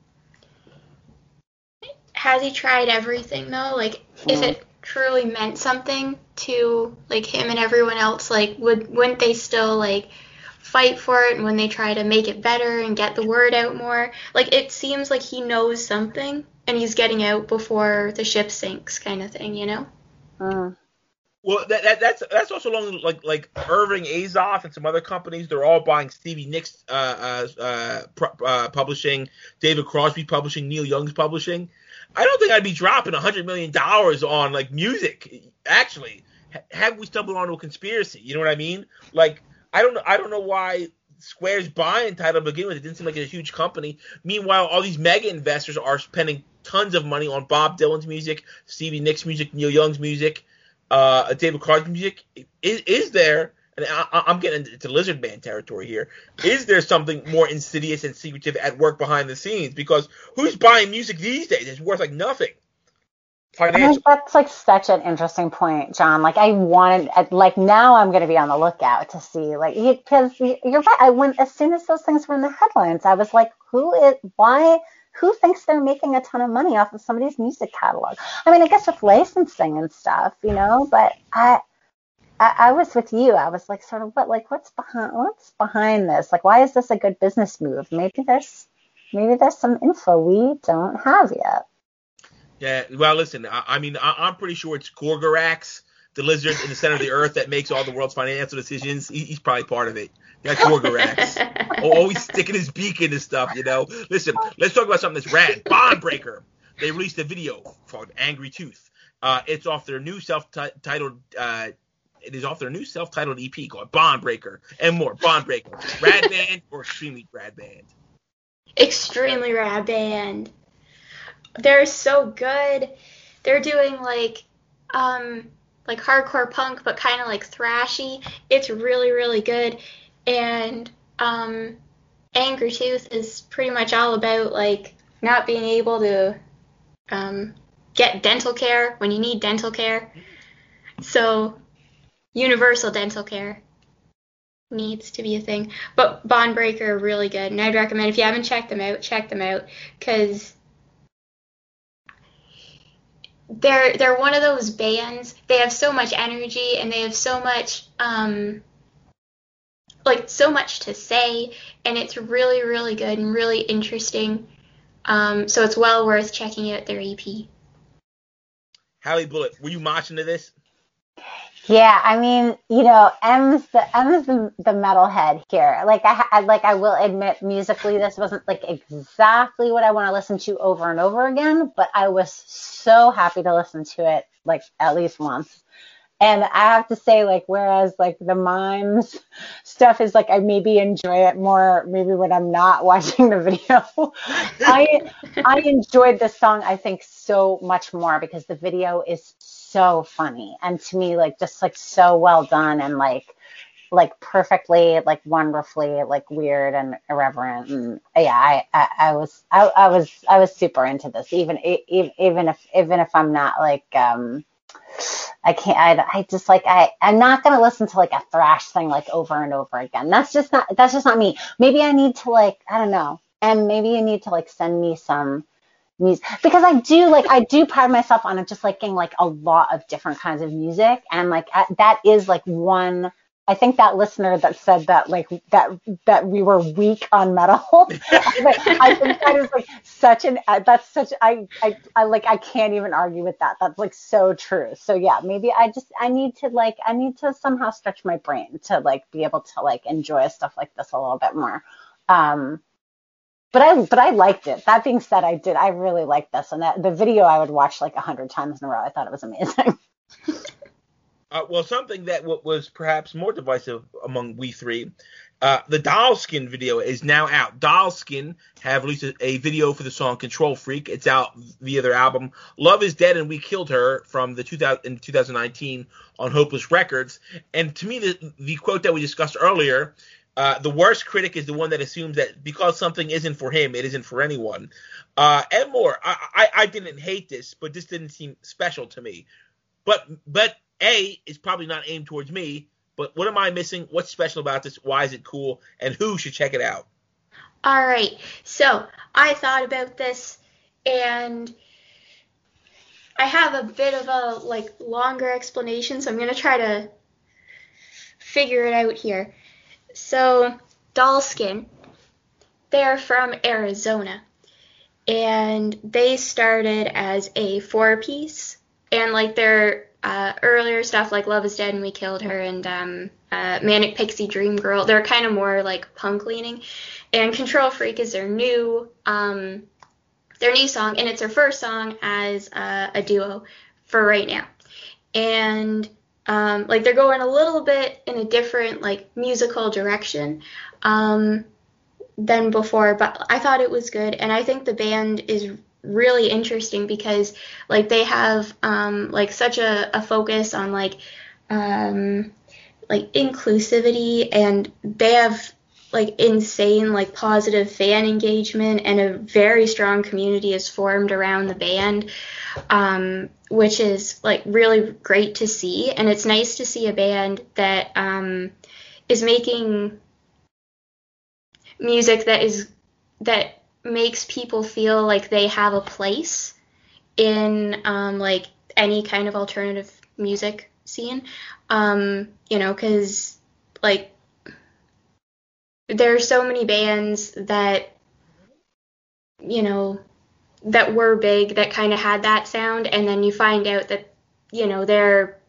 C: Has he tried everything though? Like, if it truly meant something to like him and everyone else, like wouldn't they still like fight for it when they try to make it better and get the word out more? Like, it seems like he knows something and he's getting out before the ship sinks, kind of thing,
A: Well, that's also along like Irving Azoff and some other companies. They're all buying Stevie Nicks publishing, David Crosby publishing, Neil Young's publishing. I don't think I'd be dropping $100 million on like music. Actually, have we stumbled onto a conspiracy? You know what I mean? Like, I don't know why Square's buying Tidal to begin with. It didn't seem like a huge company. Meanwhile, all these mega investors are spending tons of money on Bob Dylan's music, Stevie Nicks' music, Neil Young's music, David Crosby's music. Is there, and I'm getting into Lizard Man territory here, is there something more insidious and secretive at work behind the scenes? Because who's buying music these days? It's worth like nothing.
B: I think that's like such an interesting point, John. Like now I'm going to be on the lookout to see, like, because you're right. As soon as those things were in the headlines, I was like, who thinks they're making a ton of money off of somebody's music catalog? I mean, I guess with licensing and stuff, but I was with you. I was like, sort of, what's behind this? Like, why is this a good business move? Maybe there's some info we don't have yet.
A: Yeah, well, listen, I'm pretty sure it's Gorgorax, the lizard in the center of the earth that makes all the world's financial decisions. He's probably part of it. That Gorgorax. Always sticking his beak into stuff, Listen, let's talk about something that's rad. Bondbreaker. They released a video called Angry Tooth. It's off their new self-titled EP called Bondbreaker and more. Bondbreaker. Rad band or extremely rad band?
C: Extremely rad band. They're so good. They're doing like hardcore punk, but kind of like thrashy. It's really, really good. And Angry Tooth is pretty much all about like not being able to get dental care when you need dental care. So universal dental care needs to be a thing. But Bondbreaker are really good, and I'd recommend, if you haven't checked them out, because they're one of those bands. They have so much energy and they have so much so much to say, and it's really, really good and really interesting. So it's well worth checking out their EP.
B: Hallie
A: Bullet, were you marching to this?
B: Yeah, I mean, M's the metalhead here. Like I will admit, musically, this wasn't like exactly what I want to listen to over and over again, but I was so happy to listen to it like at least once. And I have to say, like, whereas like the Mimes stuff is like I maybe enjoy it more maybe when I'm not watching the video. I enjoyed this song, I think, so much more because the video is so funny and to me like just like so well done and like perfectly, like wonderfully, like weird and irreverent. And yeah, I was super into this, even if I'm not like I can't, I just like, I'm not going to listen to like a thrash thing like over and over again. That's just not me. Maybe I need to like, I don't know. And maybe you need to like send me some music, because I do pride myself on just liking like a lot of different kinds of music. And like, that is like one, I think that listener that said that like that we were weak on metal. I think that is like I can't even argue with that. That's like so true. So yeah, maybe I need to somehow stretch my brain to like be able to like enjoy stuff like this a little bit more. But I liked it. That being said, I really liked this, and that the video I would watch like 100 times in a row. I thought it was amazing.
A: Well, something that was perhaps more divisive among we three, the Dollskin video is now out. Dollskin have released a video for the song Control Freak. It's out via their album Love Is Dead and We Killed Her from the 2019 on Hopeless Records. And to me, the quote that we discussed earlier, the worst critic is the one that assumes that because something isn't for him, it isn't for anyone. And more, I didn't hate this, but this didn't seem special to me. But A, it's probably not aimed towards me, but what am I missing? What's special about this? Why is it cool? And who should check it out?
C: All right. So I thought about this, and I have a bit of a like longer explanation, so I'm going to try to figure it out here. So Dollskin, they're from Arizona, and they started as a 4-piece, and like their earlier stuff like Love Is Dead and We Killed Her and Manic Pixie Dream Girl, they're kind of more like punk leaning, and Control Freak is their new song, and it's their first song as a duo for right now. And like they're going a little bit in a different like musical direction than before, but I thought it was good, and I think the band is really interesting because like they have like such a focus on like inclusivity, and they have like insane like positive fan engagement, and a very strong community is formed around the band, which is like really great to see. And it's nice to see a band that is making music that makes people feel like they have a place in like any kind of alternative music scene, because like there are so many bands that that were big that kind of had that sound, and then you find out that they're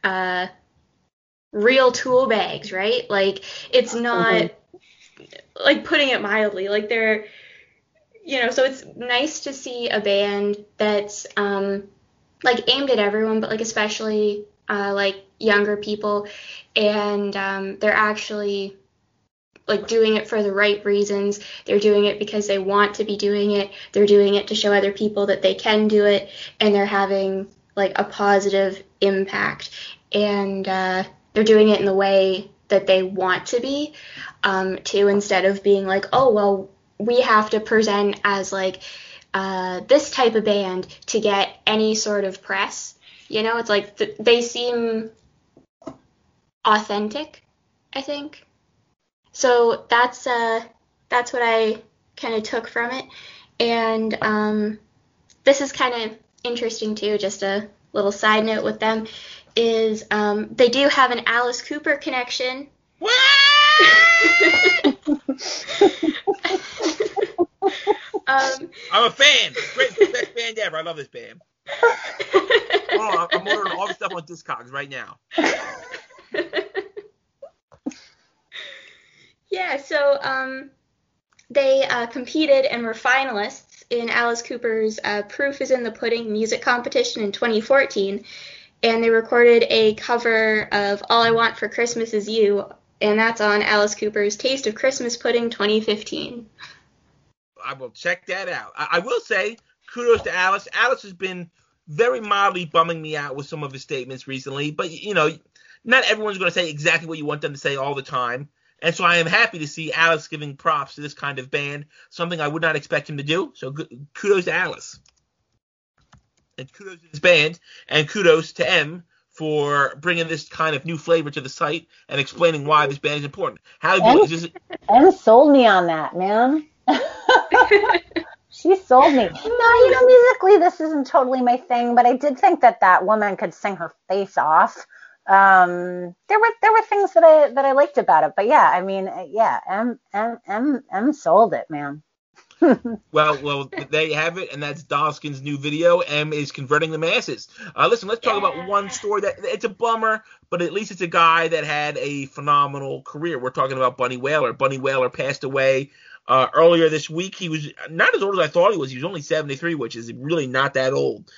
C: real tool bags, right? Like it's not like, putting it mildly, like they're so it's nice to see a band that's like aimed at everyone, but like especially like younger people, and they're actually like doing it for the right reasons. They're doing it because they want to be doing it. They're doing it to show other people that they can do it, and they're having like a positive impact, and they're doing it in the way that they want to be too, instead of being like, oh well, we have to present as like this type of band to get any sort of press. It's like they seem authentic, I think. So that's what I kind of took from it. And this is kind of interesting too, just a little side note with them, is they do have an Alice Cooper connection.
A: I'm a fan. Great, best band ever. I love this band. Oh, I'm ordering all the stuff on Discogs right now.
C: Yeah, so they competed and were finalists in Alice Cooper's Proof is in the Pudding music competition in 2014, and they recorded a cover of All I Want for Christmas Is You, and that's on Alice Cooper's Taste of Christmas Pudding 2015.
A: I will check that out. I will say kudos to Alice. Alice has been very mildly bumming me out with some of his statements recently, but not everyone's going to say exactly what you want them to say all the time. And so I am happy to see Alice giving props to this kind of band, something I would not expect him to do. So kudos to Alice. And kudos to his band, and kudos to M for bringing this kind of new flavor to the site and explaining why this band is important. Hallie,
B: Em sold me on that, man. She sold me. No, musically, this isn't totally my thing, but I did think that woman could sing her face off. There were things that I liked about it, but yeah, I mean, yeah, Em sold it, man.
A: Well, there you have it, and that's Doskin's new video. M is converting the masses. Listen, let's talk about one story that it's a bummer, but at least it's a guy that had a phenomenal career. We're talking about Bunny Wailer. Bunny Wailer passed away earlier this week. He was not as old as I thought he was. He was only 73, which is really not that old.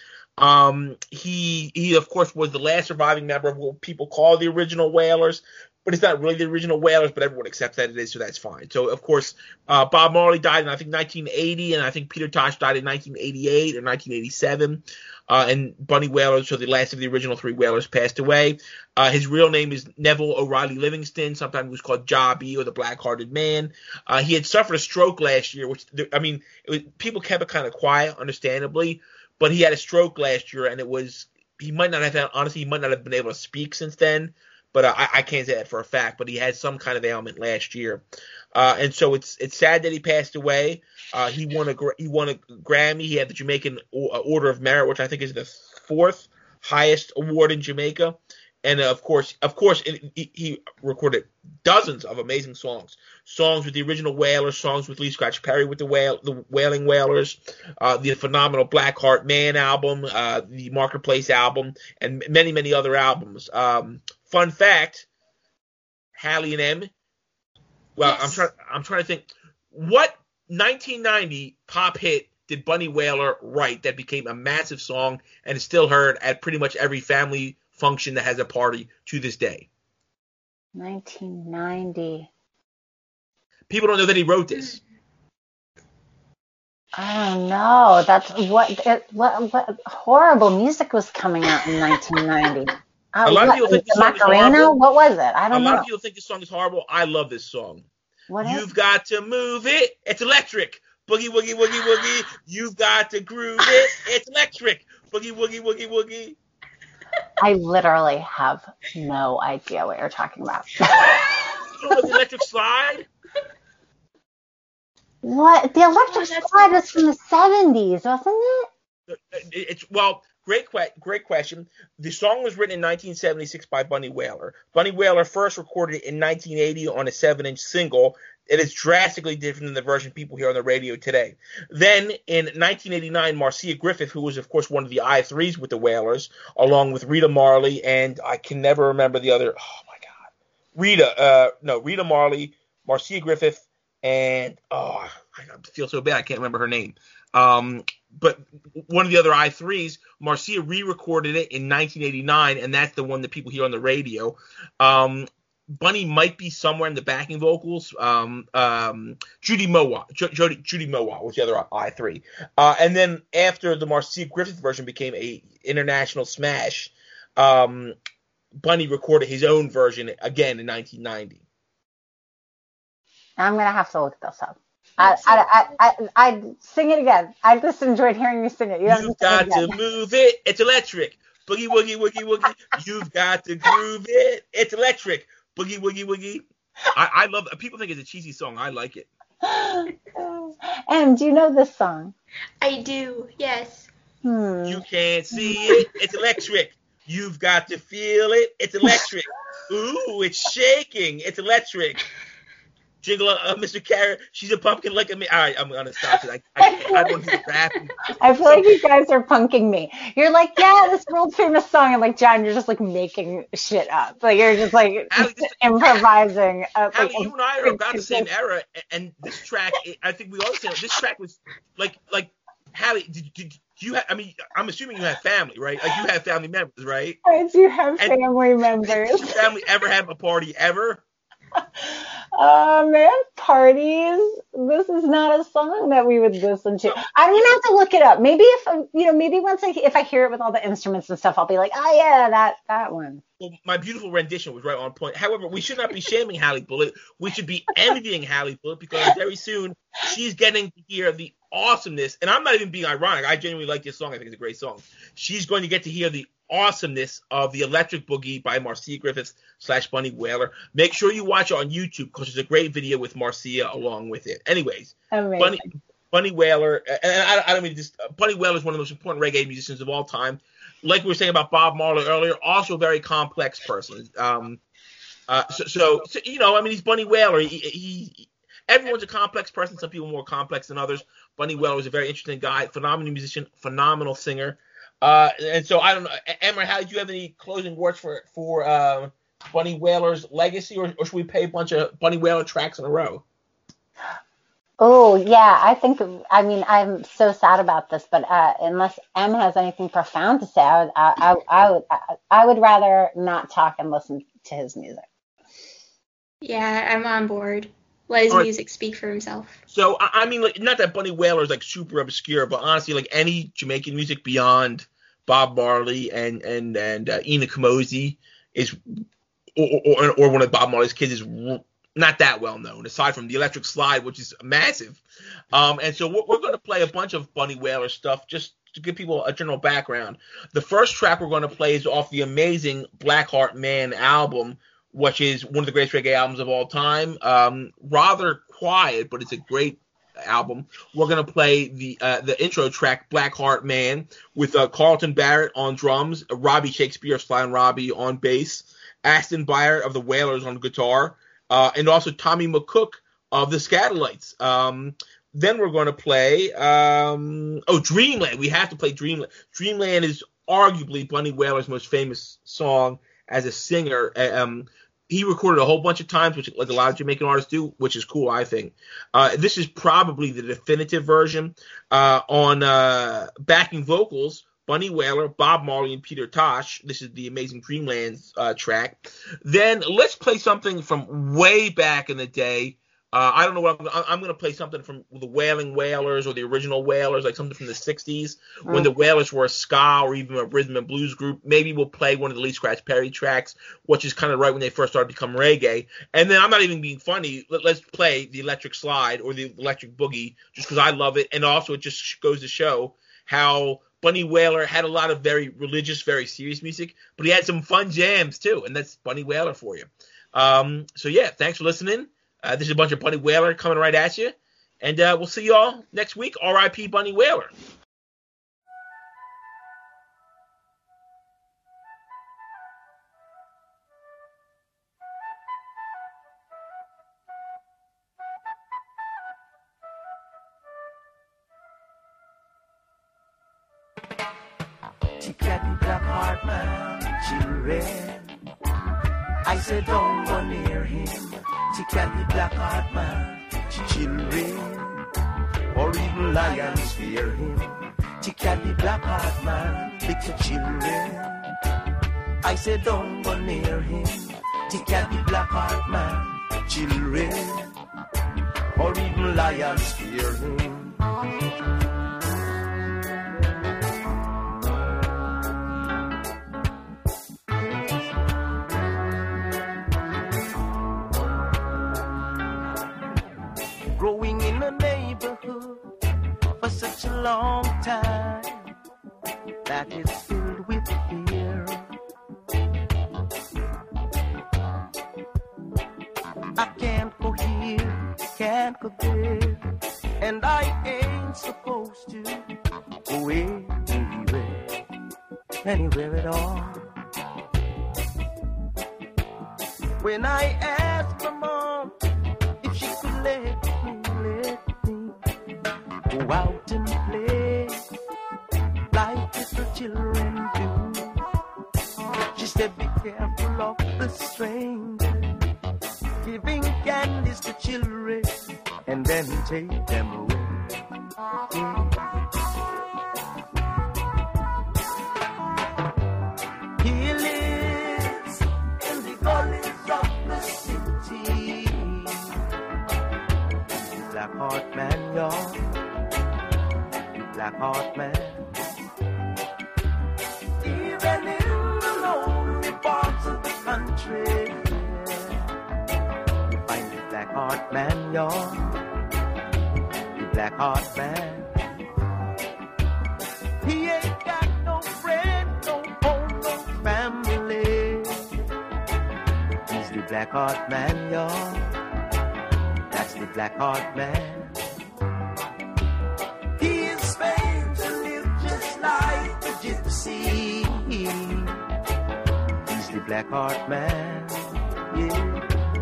A: He of course was the last surviving member of what people call the original Wailers, but it's not really the original Wailers, but everyone accepts that it is, so that's fine. So of course, Bob Marley died in I think 1980, and I think Peter Tosh died in 1988 or 1987. And Bunny Wailer, so the last of the original three Wailers, passed away. His real name is Neville O'Reilly Livingston. Sometimes he was called Jobby or the Black-Hearted Man. He had suffered a stroke last year, which people kept it kind of quiet, understandably. But he had a stroke last year, and he might not have been able to speak since then. But I can't say that for a fact. But he had some kind of ailment last year, and so it's sad that he passed away. He won a Grammy. He had the Jamaican Order of Merit, which I think is the fourth highest award in Jamaica. And of course, he recorded dozens of amazing songs with the original Wailers, songs with Lee Scratch Perry with the Wailing Wailers, the phenomenal Black Heart Man album, the Marketplace album, and many, many other albums. Fun fact, Hallie and M. Well, yes. I'm trying to think, what 1990 pop hit did Bunny Wailer write that became a massive song and is still heard at pretty much every family function that has a party to this day?
B: 1990.
A: People don't know that he wrote this.
B: I don't know. That's what horrible music was coming out in 1990.
A: A lot of people think this song is horrible.
B: What was it? I don't know.
A: A lot of people think this song is horrible. I love this song. You've got to move it. It's electric. Boogie, woogie, woogie, woogie. You've got to groove it. It's electric. Boogie, woogie, woogie, woogie.
B: I literally have no idea what you're talking about.
A: You don't know the electric slide?
B: What? The electric slide was from the 70s, wasn't it?
A: Great question. The song was written in 1976 by Bunny Wailer. Bunny Wailer first recorded it in 1980 on a 7-inch single. It is drastically different than the version people hear on the radio today. Then, in 1989, Marcia Griffith, who was, of course, one of the I3s with the Wailers, along with Rita Marley, and I can never remember the other, Rita Marley, Marcia Griffith, and, I feel so bad, I can't remember her name. But one of the other I3s, Marcia re-recorded it in 1989, and that's the one that people hear on the radio. Bunny might be somewhere in the backing vocals. Judy Mowa was the other I3. And then after the Marcia Griffith version became a international smash, Bunny recorded his own version again in 1990.
B: I'm gonna have to look this up. I sing it again. I just enjoyed hearing you sing it.
A: You've got to move it. It's electric. Boogie, woogie, woogie, woogie. You've got to groove it. It's electric. Boogie, woogie, woogie. I love it. People think it's a cheesy song. I like it.
B: Em, do you know this song?
C: I do, yes.
A: You can't see it. It's electric. You've got to feel it. It's electric. Ooh, it's shaking. It's electric. Jingle, Mr. Carrot, she's a pumpkin like a me. All right, I'm going to stop it. I don't hear rap.
B: I feel like you guys are punking me. You're like, yeah, this world famous song. I'm like, John, you're just like making shit up. Like, you're just like improvising.
A: Hallie, you and I are about the same era, and this track, I think we all say this track was like Hallie, did you have, I mean, I'm assuming you have family, right? Like, you have family members, right?
B: I do have family members.
A: Did your family ever have a party ever?
B: Man, parties. This is not a song that we would listen to. I'm gonna have to look it up. Maybe maybe once if I hear it with all the instruments and stuff, I'll be like, oh yeah, that one.
A: Well, my beautiful rendition was right on point. However, we should not be shaming Hallie Bullitt. We should be envying Hallie Bullitt because very soon she's getting to hear the awesomeness. And I'm not even being ironic. I genuinely like this song. I think it's a great song. She's going to get to hear the awesomeness of the Electric Boogie by Marcia Griffiths / Bunny Wailer. Make sure you watch it on YouTube because there's a great video with Marcia along with it. Anyways, Bunny Wailer, and I don't mean just Bunny Wailer is one of the most important reggae musicians of all time. Like we were saying about Bob Marley earlier, also a very complex person. So you know, I mean, he's Bunny Wailer. Everyone's a complex person. Some people more complex than others. Bunny Wailer is a very interesting guy, phenomenal musician, phenomenal singer. And so I don't know, Emery, how did you have any closing words for Bunny Wailer's legacy, or should we play a bunch of Bunny Wailer tracks in a row?
B: Oh yeah, I mean, I'm so sad about this, but unless Em has anything profound to say, I would rather not talk and listen to his music.
C: Yeah, I'm on board. Let his music speak for himself.
A: So, I mean, like, not that Bunny Wailer is, like, super obscure, but honestly, like, any Jamaican music beyond Bob Marley and Ina Kamoze is, or one of Bob Marley's kids is not that well known, aside from the Electric Slide, which is massive. And so we're going to play a bunch of Bunny Wailer stuff just to give people a general background. The first track we're going to play is off the amazing Blackheart Man album, which is one of the greatest reggae albums of all time. Rather quiet, but it's a great album. We're going to play the intro track, Blackheart Man, with Carlton Barrett on drums, Robbie Shakespeare, Sly and Robbie on bass, Aston Byard of the Wailers on guitar, and also Tommy McCook of the Scatolites. Then we're going to play Dreamland. We have to play Dreamland. Dreamland is arguably Bunny Wailer's most famous song as a singer. He recorded a whole bunch of times, which like a lot of Jamaican artists do, which is cool, I think. This is probably the definitive version. On backing vocals, Bunny Wailer, Bob Marley, and Peter Tosh. This is the amazing Dreamland track. Then let's play something from way back in the day. I don't know what I'm going to play something from the Wailing Wailers or the original Wailers, like something from the 60s when the Wailers were a ska or even a rhythm and blues group. Maybe we'll play one of the Lee Scratch Perry tracks, which is kind of right when they first started to become reggae. And then I'm not even being funny. Let's play the Electric Slide or the Electric Boogie just because I love it. And also it just goes to show how Bunny Wailer had a lot of very religious, very serious music, but he had some fun jams too. And that's Bunny Wailer for you. So yeah, thanks for listening. This is a bunch of Bunny Wailer coming right at you. And we'll see you all next week. R.I.P. Bunny Wailer.
F: She got the Blackheart Man, children. I said don't go near him. She got the Blackheart Man, children. Or even lions fear him. She got the Blackheart Man, little children. I said don't go near him. She got the Blackheart Man, children. Or even lions fear him. Growing in a neighborhood for such a long time that is filled with fear. I can't go here, can't go there, and I ain't supposed to go anywhere at all. When I asked my mom if she could let me go out and play like little children do, she said be careful of the stranger, giving candies to children and then take them away. He lives in the gullies of the city. Blackheart Man, y'all. Blackheart Man. Even in the lonely parts of the country, you find the Blackheart Man, y'all. The Blackheart Man. He ain't got no friend, no home, no Blackheart Man, y'all. That's the Blackheart Man. He is made to live just like a gypsy. He's the Blackheart Man, yeah.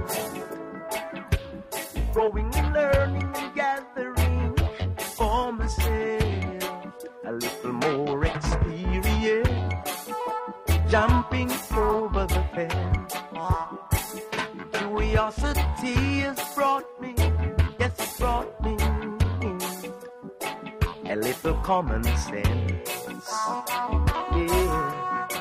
F: Growing and learning and gathering for myself a little more experience, jumping over the fence. Curiosity has brought me, yes, it brought me a little common sense, yeah.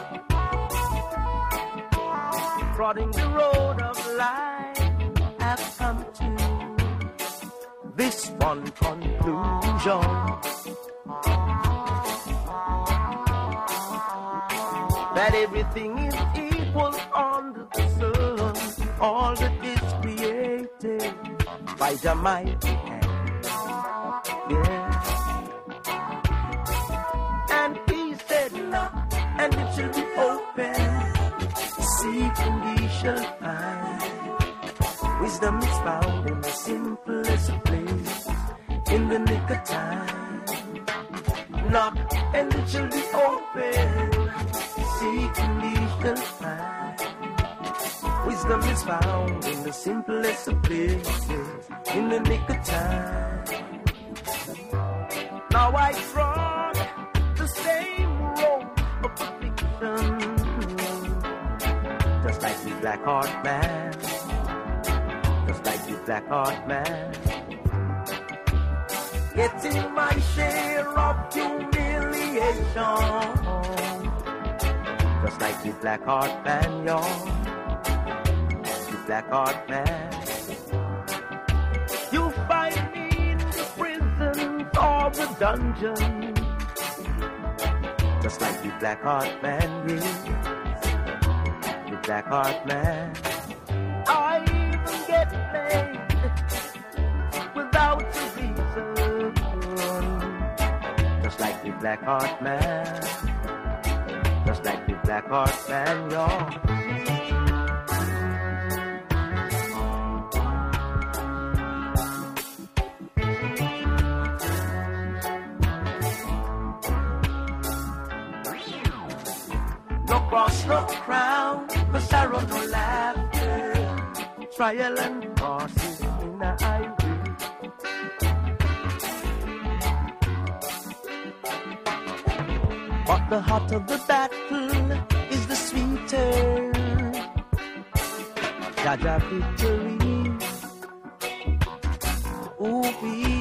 F: Trotting the road of life, I've come to this one conclusion: that everything is equal under the sun. All that is created by the mighty hand, yeah. And he said, knock, and it shall be open. Seek and ye shall find. Wisdom is found in the simplest place, in the nick of time. Knock, and it shall be open. Seek and ye shall find. Wisdom is found in the simplest of places, in the nick of time. Now I trod the same road of affliction, just like the Blackheart Man, just like the Blackheart Man. Getting my share of humiliation, just like the Blackheart Man, y'all. Blackheart Man. You find me in the prison or the dungeon, just like the Blackheart Man is, the Blackheart Man. I even get paid without a reason, just like the Blackheart Man, just like the Blackheart Man, y'all. Cross no crown, no sorrow, no laughter, trial and crosses in the highway. But the hotter the battle is the sweeter Jaja victory. Ooh,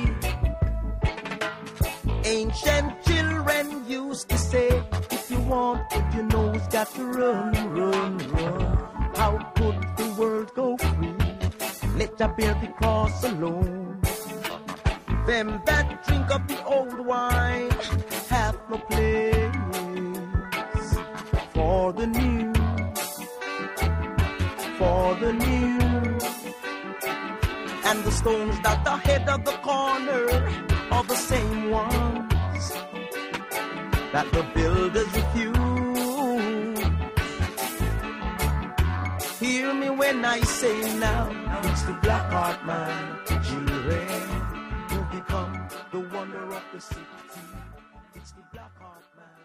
F: ancient children used to say, if you want what you know, it's got to run, run, run. How could the world go free? Let her bear the cross alone. Them that drink of the old wine have no place for the new, for the new. And the stones that are ahead of the corner are the same ones that the builders refuse. Hear me when I say now, it's the Blackheart Man, children, who become the wonder of the city. It's the Blackheart Man,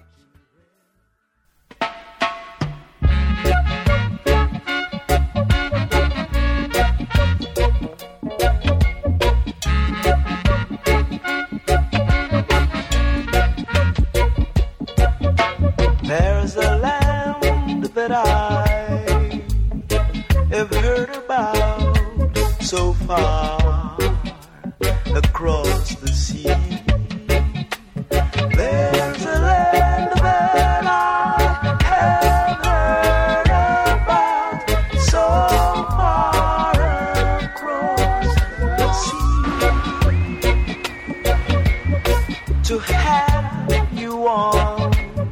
F: There's a land that I have heard about so far across the sea. There's a land that I have heard about so far across the sea. To have you on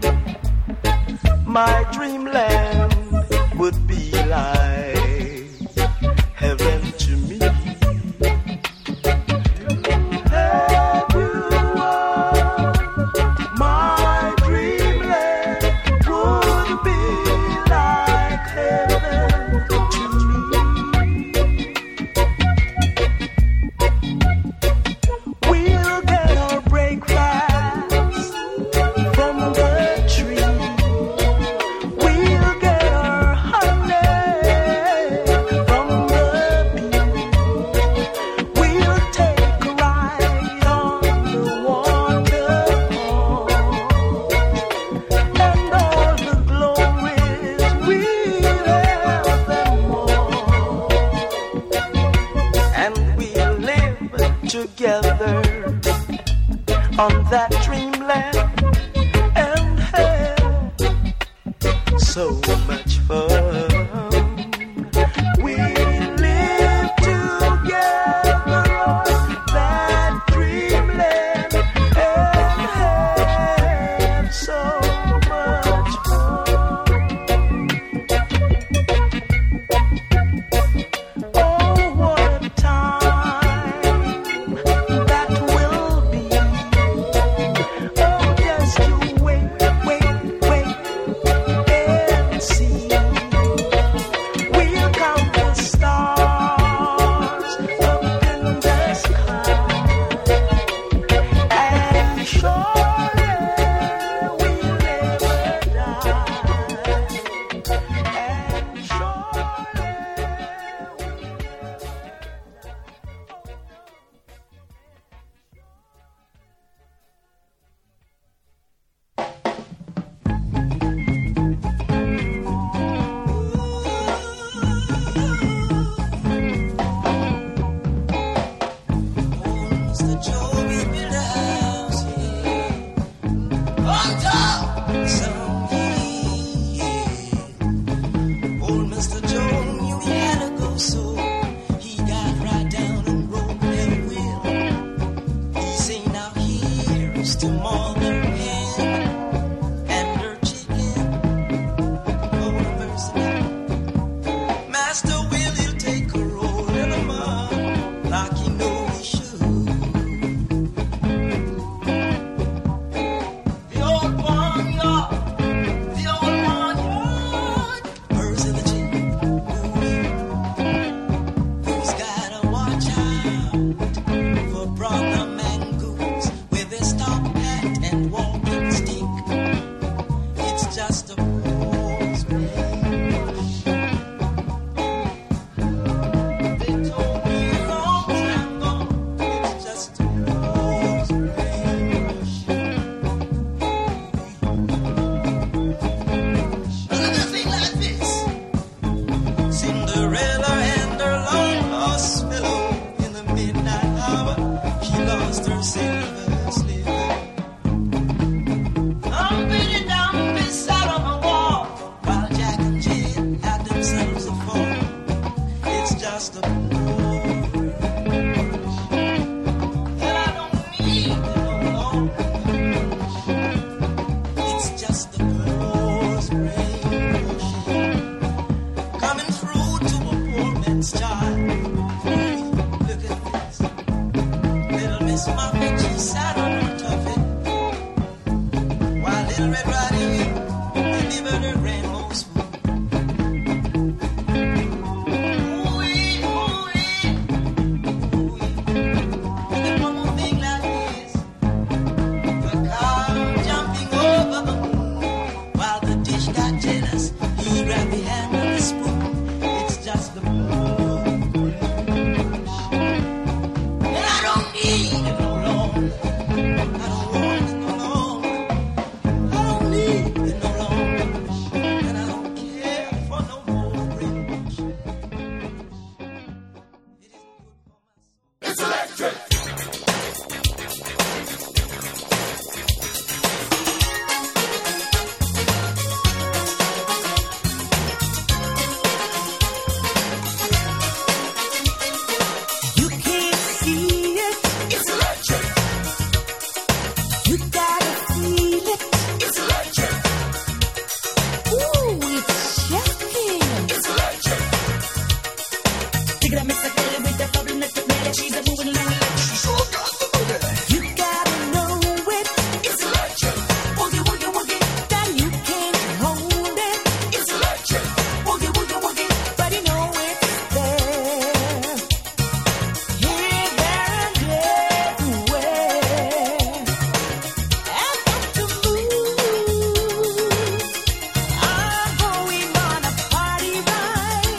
F: my dreamland would be like heaven to me. Have you on my dreamland would be like heaven to me. dreamland and hell. So much fun. We live together on that dreamland and have so much fun. Oh, what a time that will be. Oh, just to wait and see. We'll count the stars up in the sky, and surely we'll never die. And surely we'll Mr. Joe, we built a house here on top of some hill. Old Mr. Joe knew he had to go, so he got right down and wrote that will. He say, now here's to mother hen and her chicken. Oh, the mercy. Master Will, he'll take a roll in the mud like he know he should. The old barnyard, birds in the chimney, who's gotta watch out for brother mangoes with their stop hat and walking stick. It's just a fool's rush. They told me a long time ago, it's just a fool's rush. Another thing like this. Cinderella and her long lost fellow in the midnight hour, she lost her silver sliver. Humpty Dumpty sat on the wall while Jack and Jill had themselves a fall. It's just a fool. And I don't need it no longer. It's just the poor's rain coming through to a poor man's child. Look at this. Little Miss Muffet, she sat on her tuffet, while Little Red Riding Hood delivered her grandma's food. Ooh-wee, ooh-wee, ooh-wee. And then one more thing like this. The cow jumping over the moon, while the dish got jealous, he grabbed the hand of the spoon. It's just the moon. And I don't need it no longer. I don't want it no longer. I don't need it no longer. And I don't care for no more rich. It isn't good for my soul.
E: It's electric.
F: You can't see it. It's electric. You gotta feel it. It's electric.
D: Ooh, it's shocking.
F: It's electric. Take it up, mix it with the bubble, let it make it. She's a moving along. She sure got the boogie. You gotta know it. It's electric. Woogie, woogie, woogie.
D: That you can't hold it.
F: It's electric. Woogie, woogie, woogie.
D: But you know it's there. Here, there, and everywhere. I've got to move. I'm going on a party ride.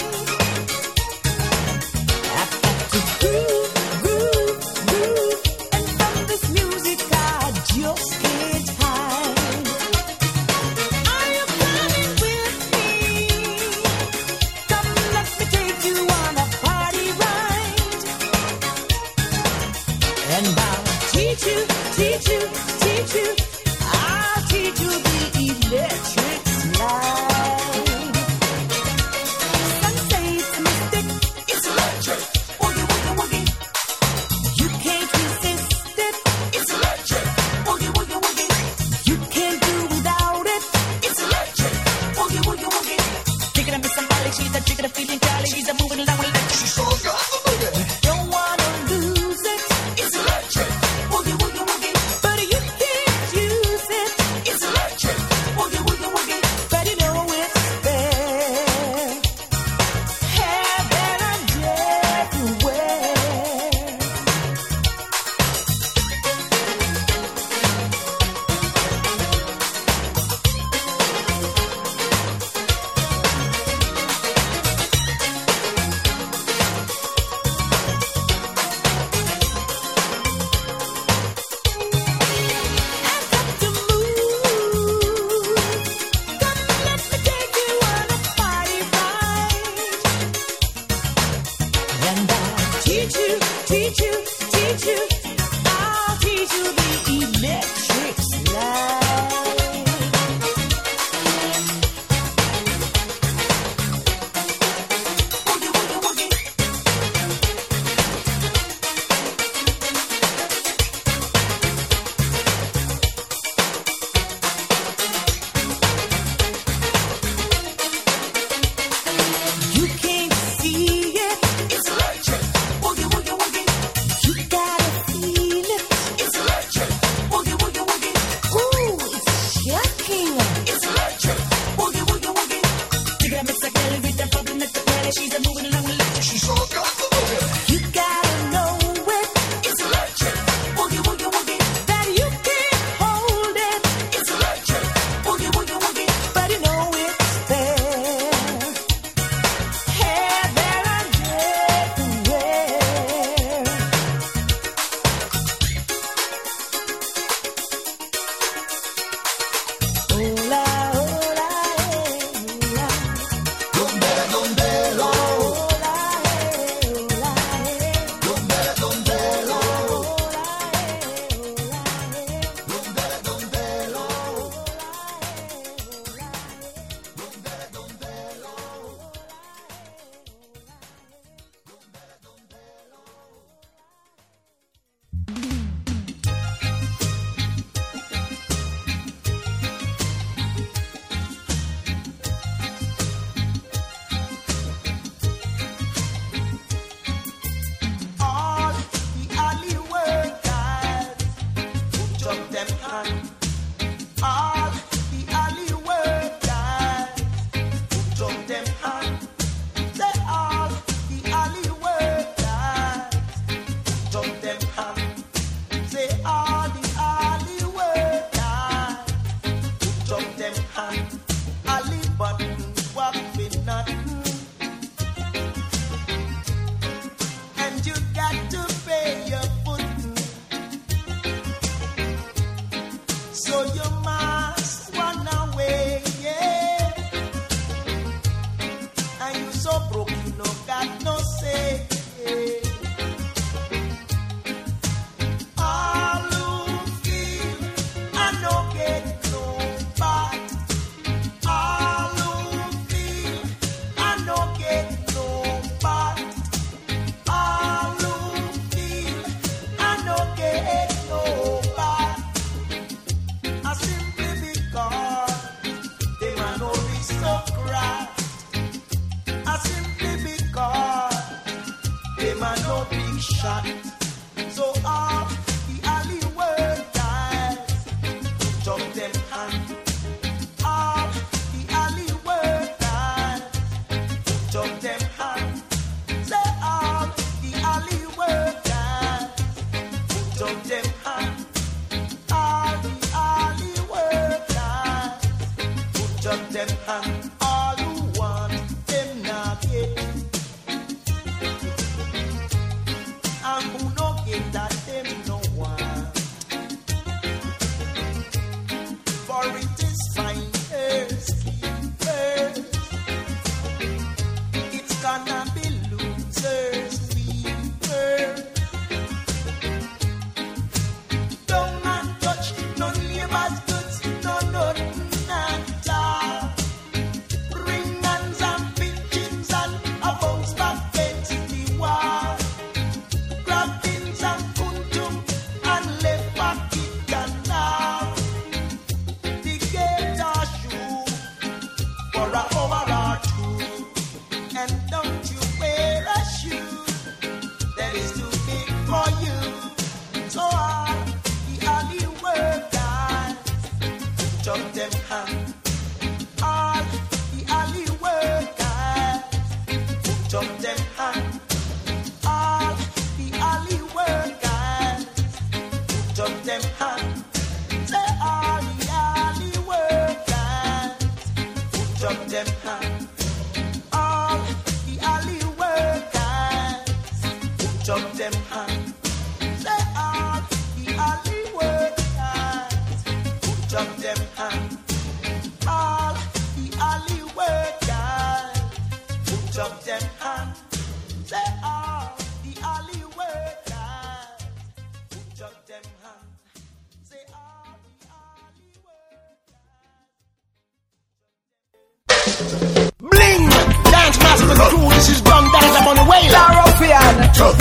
D: I've got to groove, groove, groove. And from this music I just can't hide. Are you coming with me? Come, let me take you on a party ride. And I'll teach you, teach you, teach
F: Don't man touch, none put up them hands. All the alley workers, put up them hands. All the alley workers, put up them hands. Say all the alley workers, put up them hands. All the alley workers, put up them hands. Say all the alley workers, put up them hands. All the alley workers, put up them hands. Say all the alley workers, put up them hands. Say all the alley workers. Bling! Dance master crew, this is Bang Dance, I'm on the way.
G: Ruffian.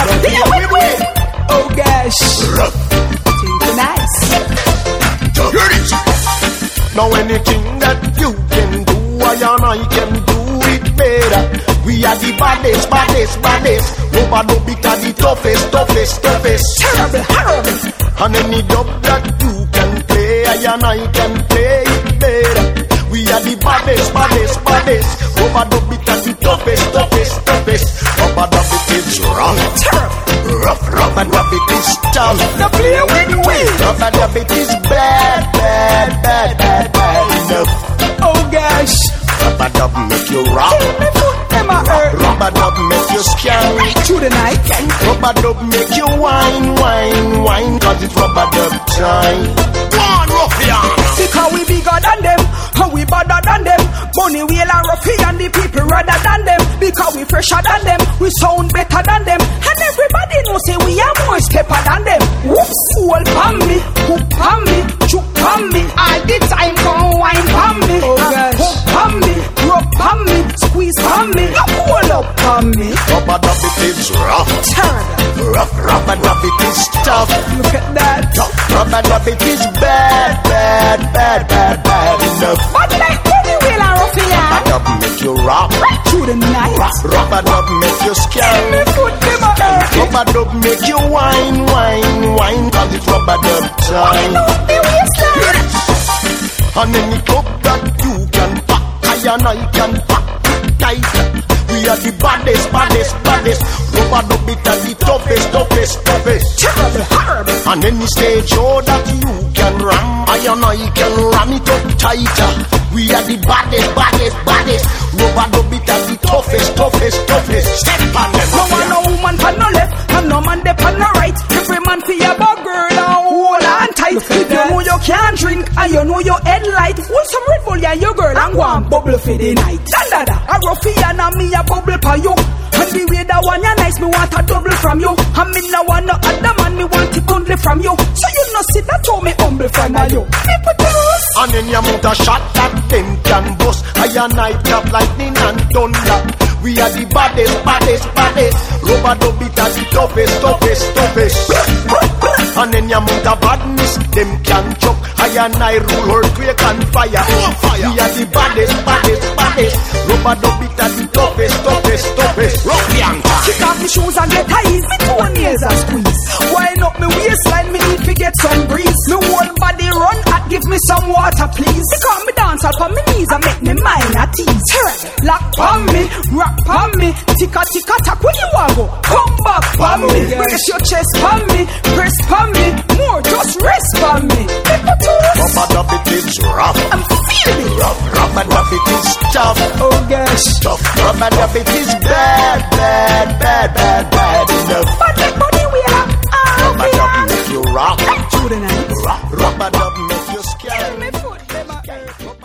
G: Oh gosh. Think nice.
F: Hear it. Now anything that you can do, I can do it better. We are the baddest. Nobody beat the toughest.
G: Terrible, horrible.
F: And any dub that you can play, I can play it better. We are the baddest. Nobody beat the toughest. Nobody beat it wrong. Rough and rough it is tough.
G: The play with me.
F: Rough and rough it is bad enough.
G: Oh gosh.
F: Rubber dub make you rock.
G: Them a hurt.
F: Rubber dub make you scan.
G: Right through the night.
F: Rubber dub make you wine. Cause it's rubber dub time. One ruffian.
G: Because we bigger than them, how we better than them. Money wheel and ruffian, the people rather than them. Because we fresher than them, we sound better than them. And everybody knows say we are more stepper than them. Whoops, hold on me, hook on me, chook on me. All the time come wine on me.
F: Oh gosh.
G: Hook on me, rub on me, squeeze on me, hold up on me.
F: Rubber dub it is rough.
G: Terrible.
F: Rough and rough it is tough.
G: Look at that.
F: Rubber dub it is bad enough.
G: But like money wheel and ruffian.
F: Rubber dub make you rock.
G: Right through the night.
F: Rubber dub make you scare.
G: Me foot them a hurt.
F: Rubber dub make you wine. Cause it's rubber dub time.
G: The waistline.
F: And any club that you can pack, I can pack tight. We are the baddest. Rubber dub it are the toughest.
G: Terrible, horrible.
F: And any stage show that you can ram, I can ram it up tighter. We are the baddest. Rubber dub it are the toughest. Step on them.
G: No man, no woman pan no left, and no man they pan no right. Every man for your bug girl and hold on tight. If you know you can't drink and you know your head light, hold some Red Bull, yeah, your girl and go and bubble for the night. Da. A ruffian and me a bubble for you. And the way that one you nice, me want a double from you. And me no want no other man, me want it only from you. So you know see that how me humble from you. People do.
F: And then you mount a shot that them can bust. I clap lightning and thunder. We are the baddest. Rubber dub it are the toughest. And then you mount a badness, them can choke. I rule earthquake and fire. We are the baddest. Rubber dub it are the toughest. Ruffian.
G: Kick off my shoes and get eyes, me 2 nails and squeeze. Wind up my waistline, me need to get some breeze. Me whole body run and give me some water, please. Because me dance up on my knees and make me mind at ease. Lock on me, rock on me, ticka tack when you want go. Come back on me, brace your chest on me, press on me, more just rest on me. People to us.
F: Rubber dub it is rough.
G: I'm feeling it.
F: Rough and rough it is tough.
G: Oh gosh.
F: Tough. Rubber dub it is bad enough.
G: But like body we are.
F: Rubber dub make you rock.
G: Through the night.
F: Rubber dub make you scare.
G: Me foot, them a hurt.